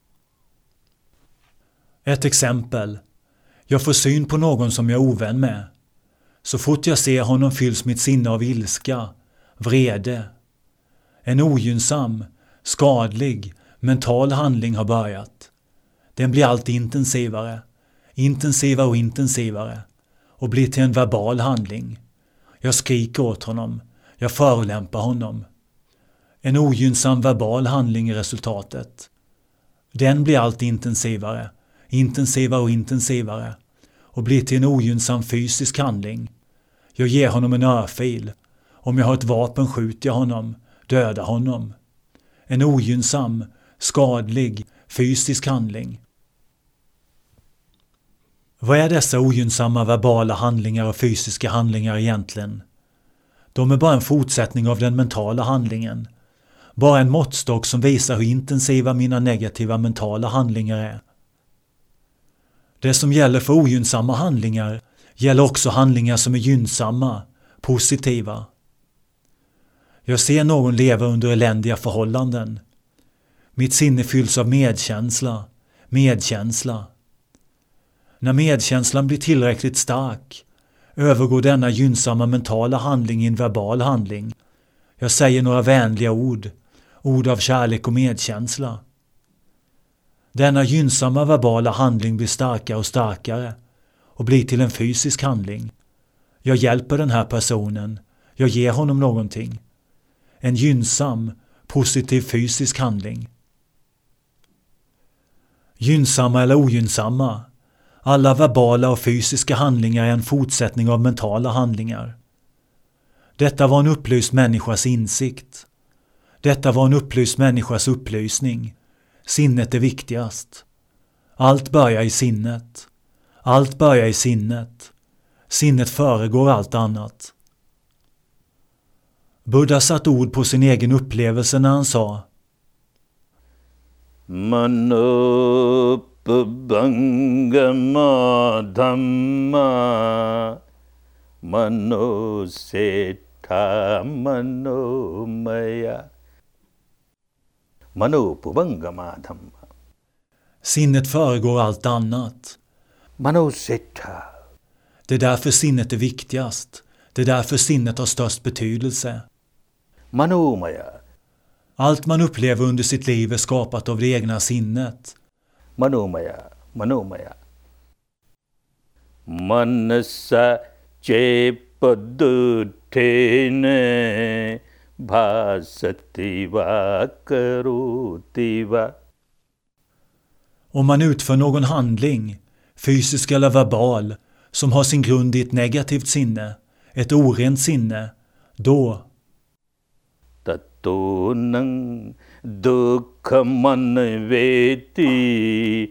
Ett exempel. Jag får syn på någon som jag är ovän med. Så fort jag ser honom fylls mitt sinne av ilska, vrede. En ogynnsam, skadlig, mental handling har börjat. Den blir allt intensivare, intensivare och intensivare och blir till en verbal handling. Jag skriker åt honom, jag förolämpar honom. En ogynnsam verbal handling är resultatet. Den blir allt intensivare, intensivare och intensivare och blir till en ogynnsam fysisk handling. Jag ger honom en örfil. Om jag har ett vapen skjuter jag honom, dödar honom. En ogynnsam, skadlig, fysisk handling. Vad är dessa ogynnsamma verbala handlingar och fysiska handlingar egentligen? De är bara en fortsättning av den mentala handlingen. Bara en måttstock som visar hur intensiva mina negativa mentala handlingar är. Det som gäller för ogynnsamma handlingar gäller också handlingar som är gynnsamma, positiva. Jag ser någon leva under eländiga förhållanden. Mitt sinne fylls av medkänsla. När medkänslan blir tillräckligt stark övergår denna gynnsamma mentala handling i en verbal handling. Jag säger några vänliga ord av kärlek och medkänsla. Denna gynnsamma verbala handling blir starkare och starkare och blir till en fysisk handling. Jag hjälper den här personen. Jag ger honom någonting. En gynnsam, positiv fysisk handling. Gynnsamma eller ogynnsamma. Alla verbala och fysiska handlingar är en fortsättning av mentala handlingar. Detta var en upplyst människas insikt. Detta var en upplyst människas upplysning. Sinnet är viktigast. Allt börjar i sinnet. Allt börjar i sinnet. Sinnet föregår allt annat. Buddha satt ord på sin egen upplevelse när han sa: Manopabangama dhamma manosetta manomaya. Manopabangama dhamma. Sinnet föregår allt annat. Manosetta. Det är därför sinnet är viktigast. Det är därför sinnet har störst betydelse. Manomaya. Allt man upplever under sitt liv är skapat av det egna sinnet. Manomaya. Manasa chepadutene bhasativa karutiva. Om man utför någon handling, fysisk eller verbal, som har sin grund i ett negativt sinne, ett orent sinne, då Tatonang dukhamanveti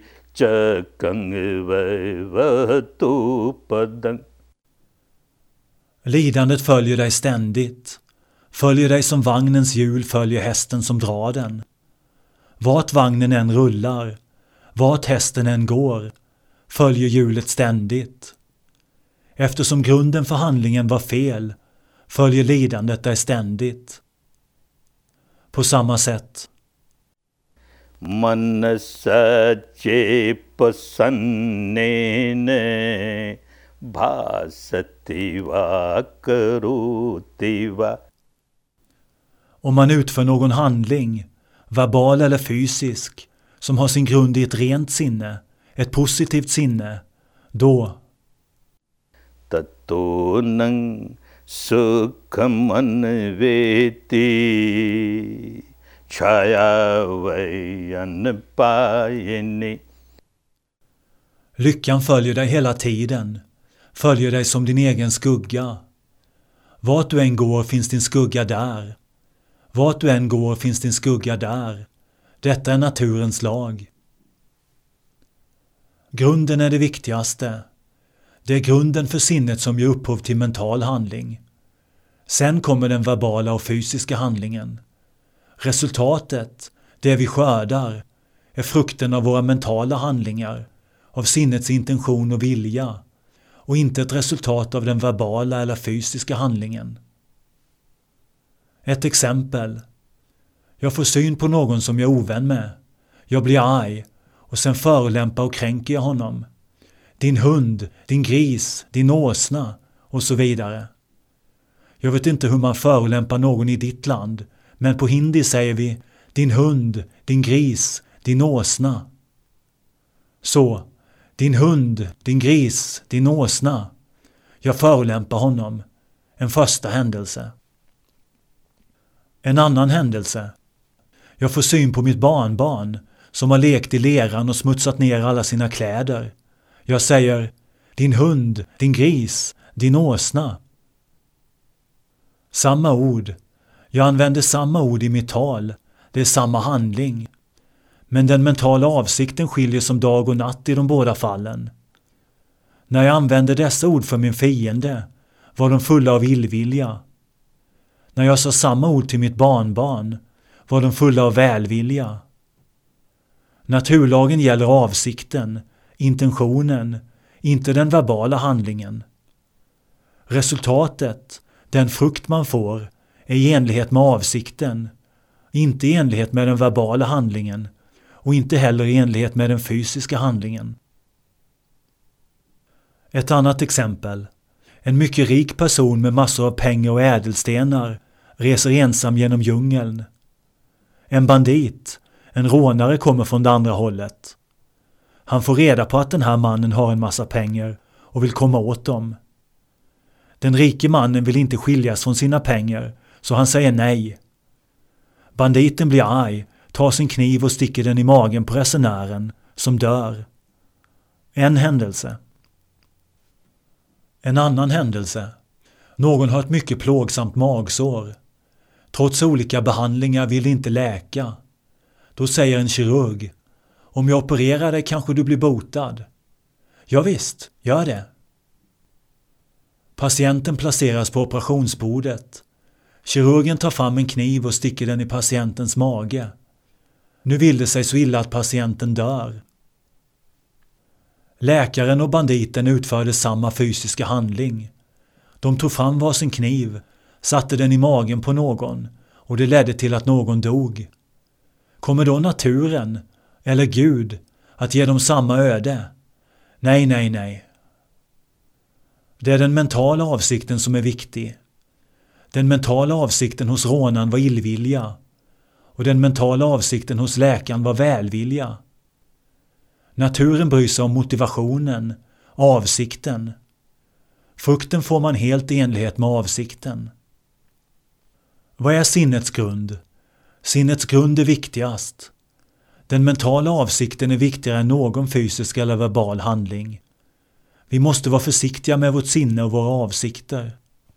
chakangvavatupadang. lidandet följer dig ständigt. Följer dig som vagnens hjul följer hästen som drar den. Vart vagnen än rullar, vart hästen än går, följer hjulet ständigt. Eftersom grunden för handlingen var fel, följer lidandet dig ständigt. På samma sätt. Manasa chepasannene bhasativa karutiva. Om man utför någon handling, verbal eller fysisk, som har sin grund i ett rent sinne, ett positivt sinne, då Tatonang sukhamanveti chayavayanapayini. lyckan följer dig hela tiden, följer dig som din egen skugga. Vart du än går finns din skugga där. Vart du än går finns din skugga där. Detta är naturens lag. Grunden är det viktigaste. Det är grunden för sinnet som ger upphov till mental handling. Sen kommer den verbala och fysiska handlingen. Resultatet, det vi skördar, är frukten av våra mentala handlingar, av sinnets intention och vilja, och inte ett resultat av den verbala eller fysiska handlingen. Ett exempel. Jag får syn på någon som jag är ovän med. Jag blir arg och sen förolämpar och kränker jag honom. Din hund, din gris, din åsna och så vidare. Jag vet inte hur man förolämpar någon i ditt land, men på hindi säger vi din hund, din gris, din åsna. Så, din hund, din gris, din åsna. Jag förolämpar honom. En första händelse. En annan händelse. Jag får syn på mitt barnbarn som har lekt i leran och smutsat ner alla sina kläder. Jag säger, din hund, din gris, din åsna. Samma ord. Jag använder samma ord i mitt tal. Det är samma handling. Men den mentala avsikten skiljer som dag och natt i de båda fallen. När jag använde dessa ord för min fiende var de fulla av illvilja. När jag sa samma ord till mitt barnbarn var de fulla av välvilja. Naturlagen gäller avsikten, intentionen, inte den verbala handlingen. Resultatet, den frukt man får, är i enlighet med avsikten, inte i enlighet med den verbala handlingen och inte heller i enlighet med den fysiska handlingen. Ett annat exempel. En mycket rik person med massor av pengar och ädelstenar reser ensam genom djungeln. En En rånare kommer från det andra hållet. Han får reda på att den här mannen har en massa pengar och vill komma åt dem. Den rike mannen vill inte skiljas från sina pengar, så han säger nej. Banditen blir arg, tar sin kniv och sticker den i magen på resenären, som dör. En händelse. En annan händelse. Någon har ett mycket plågsamt magsår. Trots olika behandlingar vill det inte läka. Då säger en kirurg: om jag opererar dig kanske du blir botad. Ja visst, gör det. Patienten placeras på operationsbordet. Kirurgen tar fram en kniv och sticker den i patientens mage. Nu vill det sig så illa att patienten dör. Läkaren och banditen utförde samma fysiska handling. De tog fram varsin kniv, satte den i magen på någon och det ledde till att någon dog. Kommer då naturen, eller Gud, att ge dem samma öde? Nej, nej, nej. Det är den mentala avsikten som är viktig. Den mentala avsikten hos rånaren var illvilja och den mentala avsikten hos läkaren var välvilja. Naturen bryr sig om motivationen, avsikten. Frukten får man helt i enlighet med avsikten. Vad är sinnets grund? Sinnets grund är viktigast. Den mentala avsikten är viktigare än någon fysisk eller verbal handling. Vi måste vara försiktiga med vårt sinne och våra avsikter.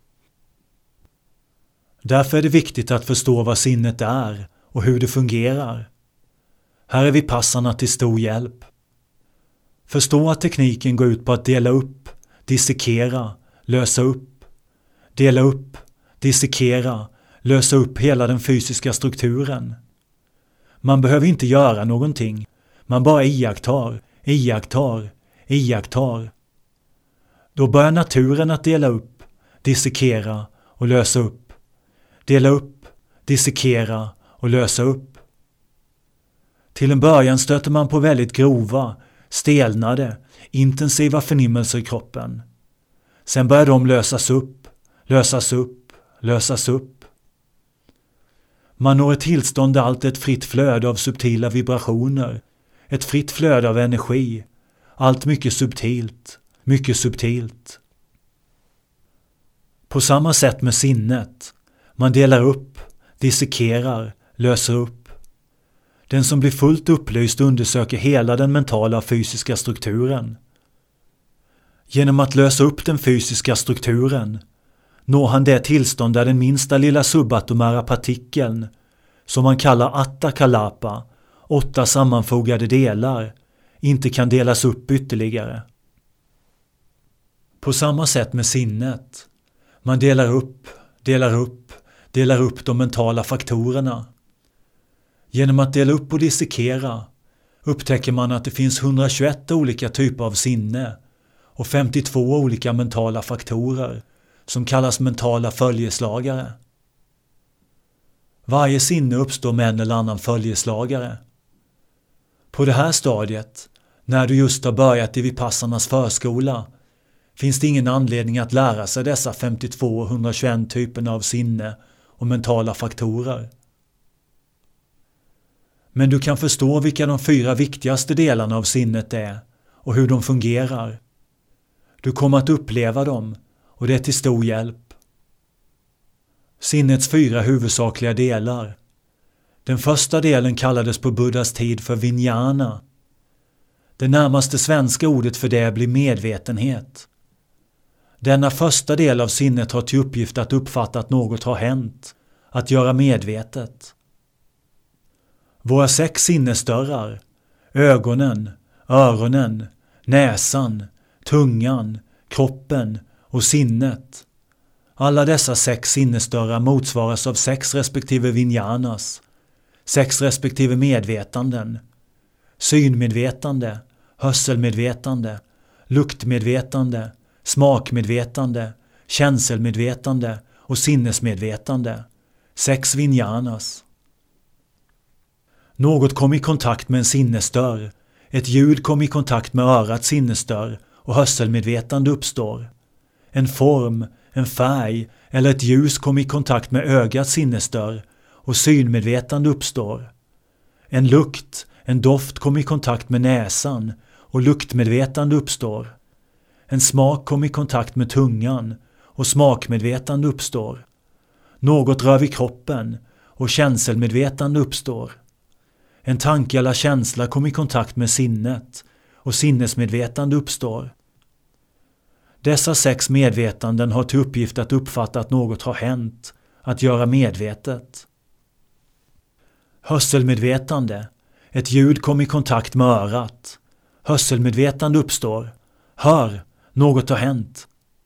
Därför är det viktigt att förstå vad sinnet är och hur det fungerar. Här är vipassana till stor hjälp. Förstå att tekniken går ut på att dela upp, dissekera, lösa upp. Dela upp, dissekera, lösa upp hela den fysiska strukturen. Man behöver inte göra någonting. Man bara iakttar, iakttar, iakttar. Då börjar naturen att dela upp, dissekera och lösa upp. Dela upp, dissekera och lösa upp. Till en början stöter man på väldigt grova, stelnade, intensiva förnimmelser i kroppen. Sen börjar de lösas upp, lösas upp, lösas upp. Man når ett tillstånd där allt är ett fritt flöde av subtila vibrationer, ett fritt flöde av energi, allt mycket subtilt, mycket subtilt. På samma sätt med sinnet. Man delar upp, dissekerar, löser upp. Den som blir fullt upplyst undersöker hela den mentala och fysiska strukturen. Genom att lösa upp den fysiska strukturen når han det tillstånd där den minsta lilla subatomära partikeln, som man kallar atta kalapa, 8 sammanfogade delar, inte kan delas upp ytterligare. På samma sätt med sinnet. Man delar upp, delar upp, delar upp de mentala faktorerna. Genom att dela upp och dissekera upptäcker man att det finns 121 olika typer av sinne och 52 olika mentala faktorer som kallas mentala följeslagare. Varje sinne uppstår med en eller annan följeslagare. På det här stadiet, när du just har börjat i Vipassanas förskola, finns det ingen anledning att lära sig dessa 52 och 121 typerna av sinne och mentala faktorer. Men du kan förstå vilka de 4 viktigaste delarna av sinnet är och hur de fungerar. Du kommer att uppleva dem och det är till stor hjälp. Sinnets 4 huvudsakliga delar. Den första delen kallades på Buddhas tid för vijnana. Det närmaste svenska ordet för det blir medvetenhet. Denna första del av sinnet har till uppgift att uppfatta att något har hänt, att göra medvetet. Våra 6 sinnesdörrar, ögonen, öronen, näsan, tungan, kroppen och sinnet. Alla dessa 6 sinnesdörrar motsvaras av 6 respektive vijnanas, 6 respektive medvetanden, synmedvetande, hörselmedvetande, luktmedvetande, smakmedvetande, känselmedvetande och sinnesmedvetande, 6 vijnanas. Något kom i kontakt med en sinnesdörr, ett ljud kom i kontakt med örats sinnesdörr och hörselmedvetande uppstår. En form, en färg eller ett ljus kom i kontakt med ögats sinnesdörr och synmedvetande uppstår. En lukt, en doft kommer i kontakt med näsan och luktmedvetande uppstår. En smak kommer i kontakt med tungan och smakmedvetande uppstår. Något rör vid kroppen och känselmedvetande uppstår. En tanke eller känsla kommer i kontakt med sinnet och sinnesmedvetande uppstår. Dessa 6 medvetanden har till uppgift att uppfatta att något har hänt, att göra medvetet. Hörselmedvetande. Ett ljud kommer i kontakt med örat. Hörselmedvetande uppstår. Hör, något har hänt.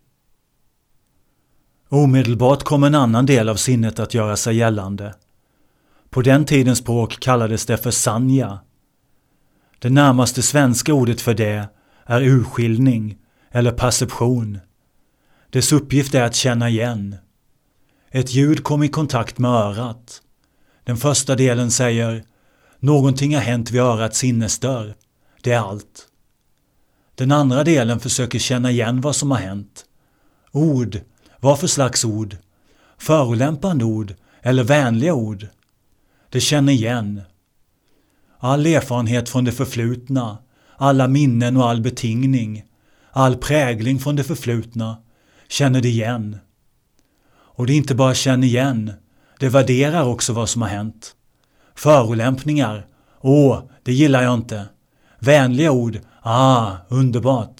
Omedelbart kommer en annan del av sinnet att göra sig gällande. På den tidens språk kallades det för sanja. Det närmaste svenska ordet för det är urskiljning eller perception. Dess uppgift är att känna igen. Ett ljud kommer i kontakt med örat. Den första delen säger: någonting har hänt vid örats sinnesdörr. Det är allt. Den andra delen försöker känna igen vad som har hänt. Ord. Vad för slags ord? Förolämpande ord eller vänliga ord? Det känner igen. All erfarenhet från det förflutna, alla minnen och all betingning, all prägling från det förflutna känner det igen. Och det inte bara känner igen, det värderar också vad som har hänt. Förolämpningar, det gillar jag inte. Vänliga ord, underbart.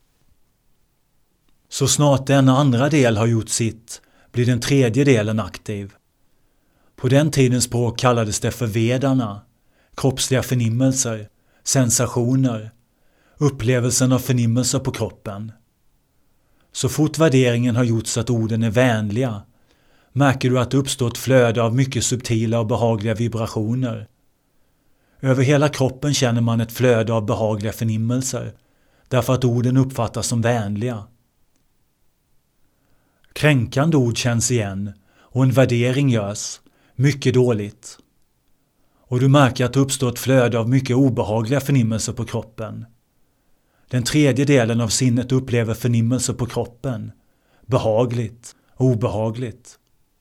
Så snart den andra del har gjort sitt blir den tredje delen aktiv. På den tidens språk kallades det för vedana, kroppsliga förnimmelser, sensationer, upplevelsen av förnimmelser på kroppen. Så fort värderingen har gjorts att orden är vänliga märker du att det uppstår ett flöde av mycket subtila och behagliga vibrationer. Över hela kroppen känner man ett flöde av behagliga förnimmelser därför att orden uppfattas som vänliga. Kränkande ord känns igen och en värdering görs, mycket dåligt. Och du märker att det uppstår ett flöde av mycket obehagliga förnimmelser på kroppen. Den tredje delen av sinnet upplever förnimmelser på kroppen, behagligt, obehagligt.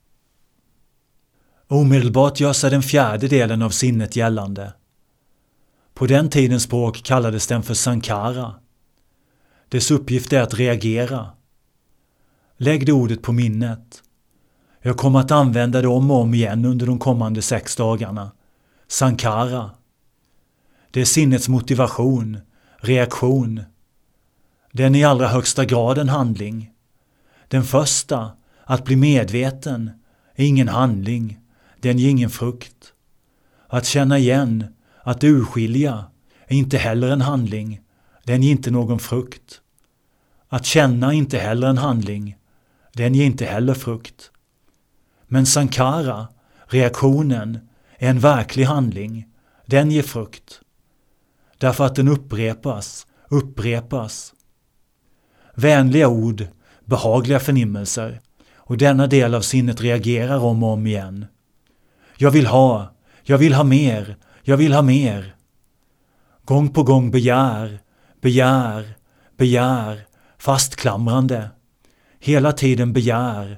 Omedelbart gör sig den fjärde delen av sinnet gällande. På den tidens språk kallades den för sankara. Dess uppgift är att reagera. Lägg det ordet på minnet. Jag kommer att använda det om och om igen under de kommande 6 dagarna. Sankara. Det är sinnets motivation, reaktion. Den är i allra högsta grad en handling. Den första, att bli medveten, är ingen handling. Den ger ingen frukt. Att känna igen, att urskilja, är inte heller en handling. Den ger inte någon frukt. Att känna är inte heller en handling. Den ger inte heller frukt. Men sankara, reaktionen, är en verklig handling. Den ger frukt. Därför att den upprepas. Vänliga ord, behagliga förnimmelser, och denna del av sinnet reagerar om och om igen. Jag vill ha mer, jag vill ha mer. Gång på gång begär, fastklamrande. Hela tiden begär,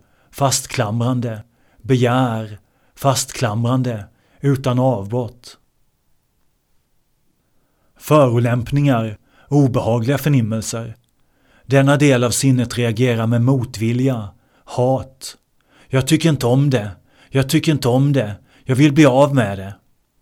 fastklamrande, utan avbrott. Förolämpningar, obehagliga förnimmelser. Denna del av sinnet reagerar med motvilja, hat. Jag tycker inte om det, jag vill bli av med det.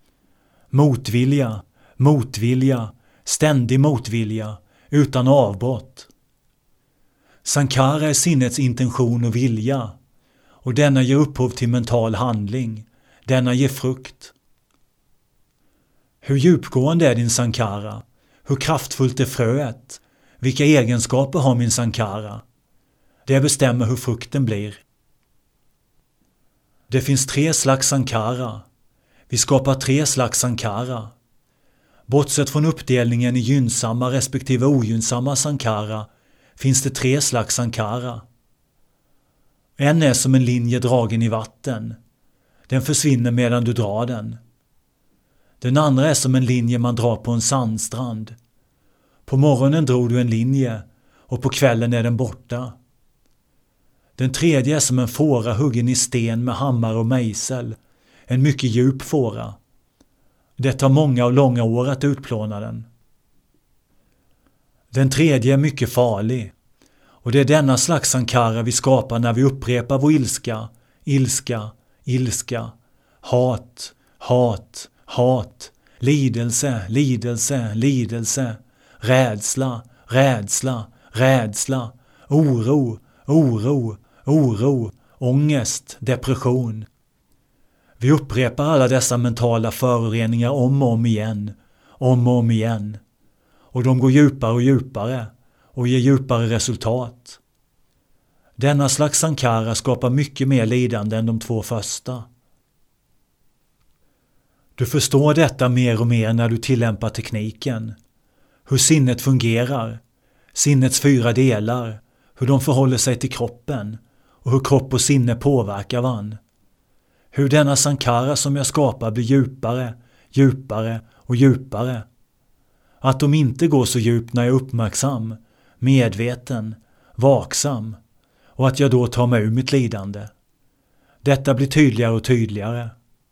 Motvilja, ständig motvilja, utan avbrott. Sankara är sinnets intention och vilja, och denna ger upphov till mental handling. Denna ger frukt. Hur djupgående är din sankara? Hur kraftfullt är fröet? Vilka egenskaper har min sankara? Det bestämmer hur frukten blir. Det finns 3 slags sankara. Vi skapar 3 slags sankara. Bortsett från uppdelningen i gynnsamma respektive ogynnsamma sankara finns det 3 slags sankara. En är som en linje dragen i vatten. Den försvinner medan du drar den. Den andra är som en linje man drar på en sandstrand. På morgonen drog du en linje och på kvällen är den borta. Den tredje är som en fåra huggen i sten med hammare och mejsel. En mycket djup fåra. Det tar många och långa år att utplåna den. Den tredje är mycket farlig. Och det är denna slags sankara vi skapar när vi upprepar vår ilska, ilska, ilska, hat, hat, hat, lidelse, lidelse, lidelse, rädsla, rädsla, rädsla, oro, oro, oro, ångest, depression. Vi upprepar alla dessa mentala föroreningar om och om igen, om och om igen. Och de går djupare och djupare och ger djupare resultat. Denna slags sankara skapar mycket mer lidande än de två första. Du förstår detta mer och mer när du tillämpar tekniken. Hur sinnet fungerar, sinnets 4 delar, hur de förhåller sig till kroppen och hur kropp och sinne påverkar varann. Hur denna sankara som jag skapar blir djupare, djupare och djupare. Att de inte går så djupt när jag är uppmärksam, medveten, vaksam och att jag då tar mig ur mitt lidande. Detta blir tydligare och tydligare.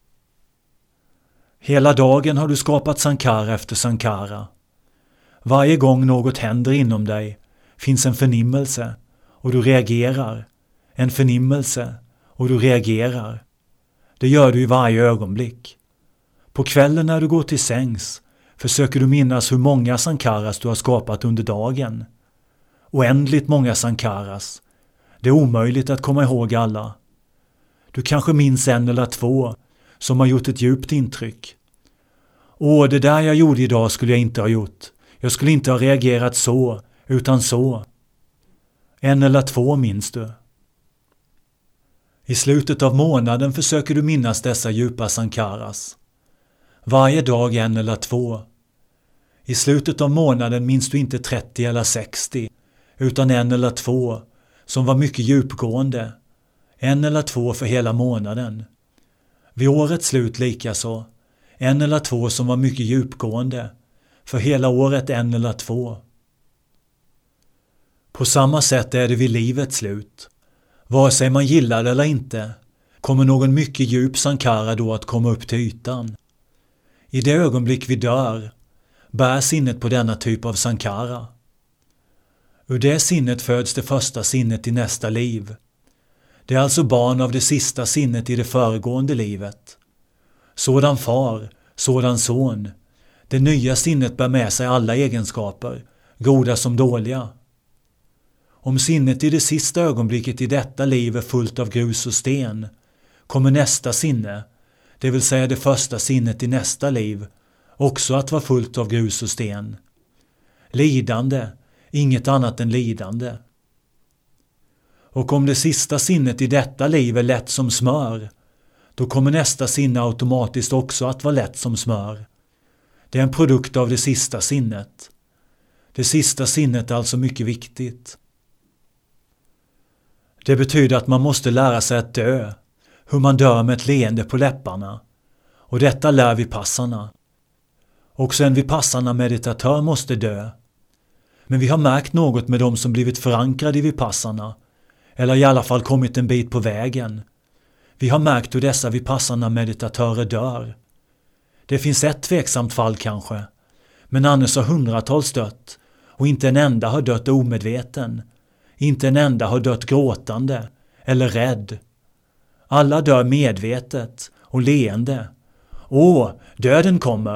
Hela dagen har du skapat sankara efter sankara. Varje gång något händer inom dig finns en förnimmelse och du reagerar. En förnimmelse och du reagerar. Det gör du i varje ögonblick. På kvällen när du går till sängs försöker du minnas hur många sankaras du har skapat under dagen. Oändligt många sankaras. Det är omöjligt att komma ihåg alla. Du kanske minns 1 eller 2 som har gjort ett djupt intryck. Det där jag gjorde idag skulle jag inte ha gjort. Jag skulle inte ha reagerat så, utan så. 1 eller 2 minns du. I slutet av månaden försöker du minnas dessa djupa sankaras. Varje dag 1 eller 2. I slutet av månaden minns du inte 30 eller 60, utan 1 eller 2 som var mycket djupgående. 1 eller 2 för hela månaden. Vid årets slut likaså. 1 eller 2 som var mycket djupgående. För hela året 1 eller 2. På samma sätt är det vid livets slut. Vare sig man gillar det eller inte kommer någon mycket djup sankara då att komma upp till ytan. I det ögonblick vi dör bär sinnet på denna typ av sankara. Ur det sinnet föds det första sinnet i nästa liv. Det är alltså barn av det sista sinnet i det föregående livet. Sådan far, sådan son. Det nya sinnet bär med sig alla egenskaper, goda som dåliga. Om sinnet i det sista ögonblicket i detta liv är fullt av grus och sten, kommer nästa sinne, det vill säga det första sinnet i nästa liv, också att vara fullt av grus och sten. Lidande, inget annat än lidande. Och om det sista sinnet i detta liv är lätt som smör, då kommer nästa sinne automatiskt också att vara lätt som smör. Det är en produkt av det sista sinnet. Det sista sinnet är alltså mycket viktigt. Det betyder att man måste lära sig att dö, hur man dör med ett leende på läpparna. Och detta lär vipassana. Också en vipassana meditatör måste dö. Men vi har märkt något med dem som blivit förankrade i vipassana, eller i alla fall kommit en bit på vägen. Vi har märkt hur dessa vipassana meditatörer dör. Det finns ett tveksamt fall kanske, men annars har hundratals dött och inte en enda har dött omedveten. Inte en enda har dött gråtande eller rädd. Alla dör medvetet och leende. Döden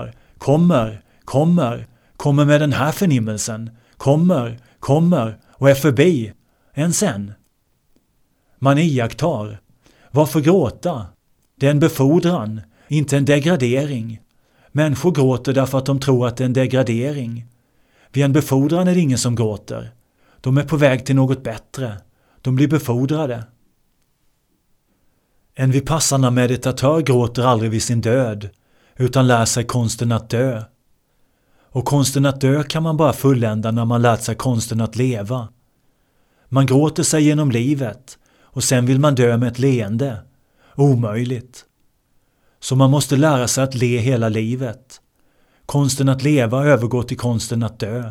kommer med den här förnimmelsen, kommer och är förbi, än sen. Man iakttar. Varför gråta? Det är en befordran, inte en degradering. Människor gråter därför att de tror att det är en degradering. Vid en befordran är det ingen som gråter. De är på väg till något bättre. De blir befordrade. En vipassana meditatör gråter aldrig vid sin död, utan lär sig konsten att dö. Och konsten att dö kan man bara fullända när man lärt sig konsten att leva. Man gråter sig genom livet och sen vill man dö med ett leende. Omöjligt. Så man måste lära sig att le hela livet. Konsten att leva övergår till konsten att dö.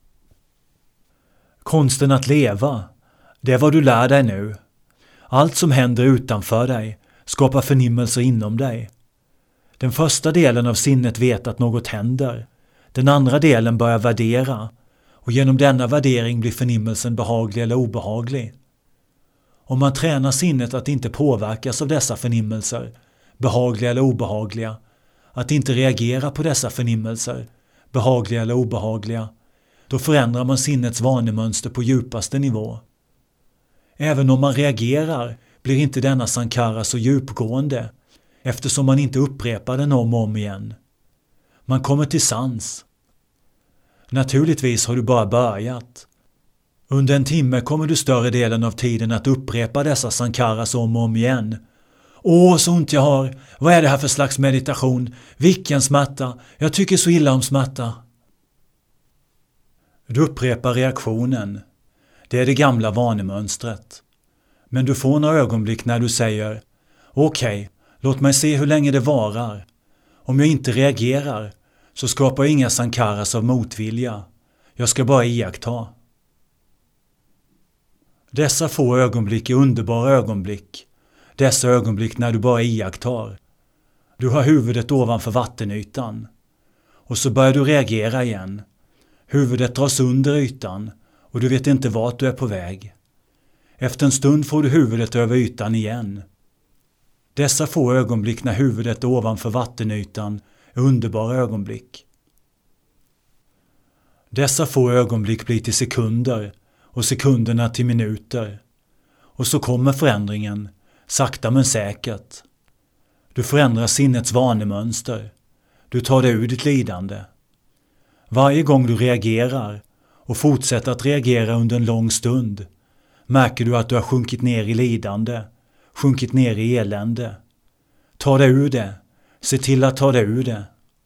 Konsten att leva, det är vad du lär dig nu. Allt som händer utanför dig skapar förnimmelser inom dig. Den första delen av sinnet vet att något händer. Den andra delen börjar värdera, och genom denna värdering blir förnimmelsen behaglig eller obehaglig. Om man tränar sinnet att inte påverkas av dessa förnimmelser, behagliga eller obehagliga, att inte reagera på dessa förnimmelser, behagliga eller obehagliga, då förändrar man sinnets vanemönster på djupaste nivå. Även om man reagerar blir inte denna sankara så djupgående, eftersom man inte upprepar den om och om igen. Man kommer till sans. Naturligtvis har du bara börjat. Under en timme kommer du större delen av tiden att upprepa dessa sankaras om och om igen. Åh, så ont jag har. Vad är det här för slags meditation? Vilken smärta. Jag tycker så illa om smärta. Du upprepar reaktionen. Det är det gamla vanemönstret. Men du får några ögonblick när du säger: Okej, låt mig se hur länge det varar. Om jag inte reagerar så skapar jag inga sankaras av motvilja. Jag ska bara iaktta. Dessa få ögonblick är underbara ögonblick. Dessa ögonblick när du bara iakttar. Du har huvudet ovanför vattenytan. Och så börjar du reagera igen. Huvudet dras under ytan och du vet inte vart du är på väg. Efter en stund får du huvudet över ytan igen. Dessa få ögonblick när huvudet är ovanför vattenytan är underbara ögonblick. Dessa få ögonblick blir till sekunder och sekunderna till minuter. Och så kommer förändringen, sakta men säkert. Du förändrar sinnets vanemönster. Du tar dig ur ditt lidande. Varje gång du reagerar och fortsätter att reagera under en lång stund märker du att du har sjunkit ner i lidande, sjunkit ner i elände. Ta dig ur det. Se till att ta dig ur det.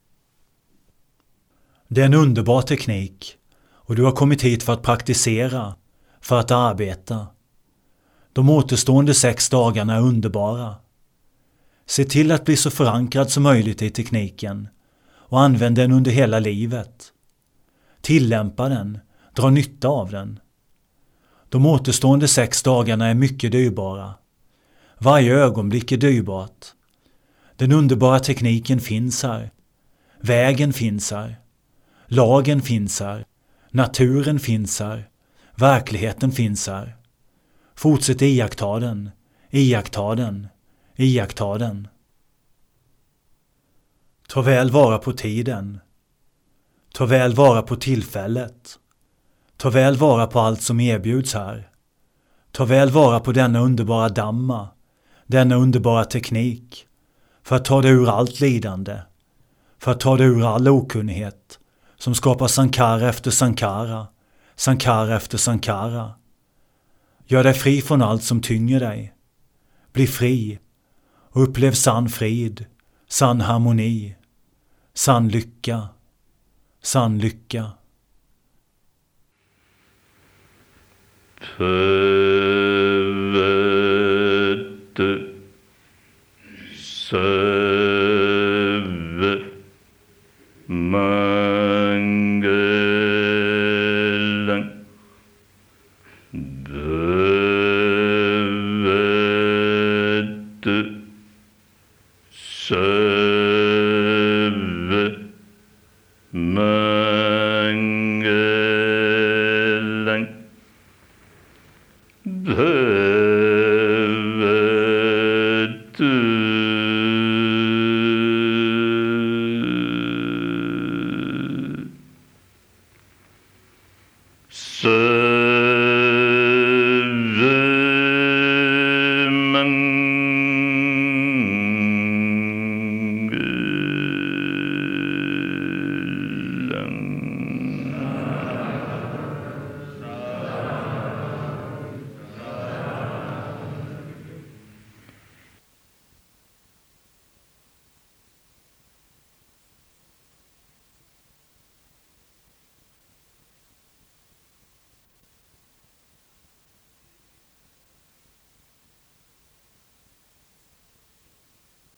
Det är en underbar teknik och du har kommit hit för att praktisera, för att arbeta. De återstående 6 dagarna är underbara. Se till att bli så förankrad som möjligt i tekniken och använd den under hela livet. Tillämpa den, dra nytta av den. De återstående 6 dagarna är mycket dyrbara. Varje ögonblick är dyrbart. Den underbara tekniken finns här. Vägen finns här. Lagen finns här. Naturen finns här. Verkligheten finns här. Fortsätt iaktta den. Iaktta den. Iaktta den. Ta väl vara på tiden. Ta väl vara på tillfället. Ta väl vara på allt som erbjuds här. Ta väl vara på denna underbara damma. Denna underbara teknik. För att ta dig ur allt lidande. För att ta dig ur all okunnighet. Som skapar sankara efter sankara. Sankara efter sankara. Gör dig fri från allt som tynger dig. Bli fri. Och upplev sann frid. Sann harmoni. Sann lycka. Sann lycka. Fövet söve mangelan bövet söve mangelan bövet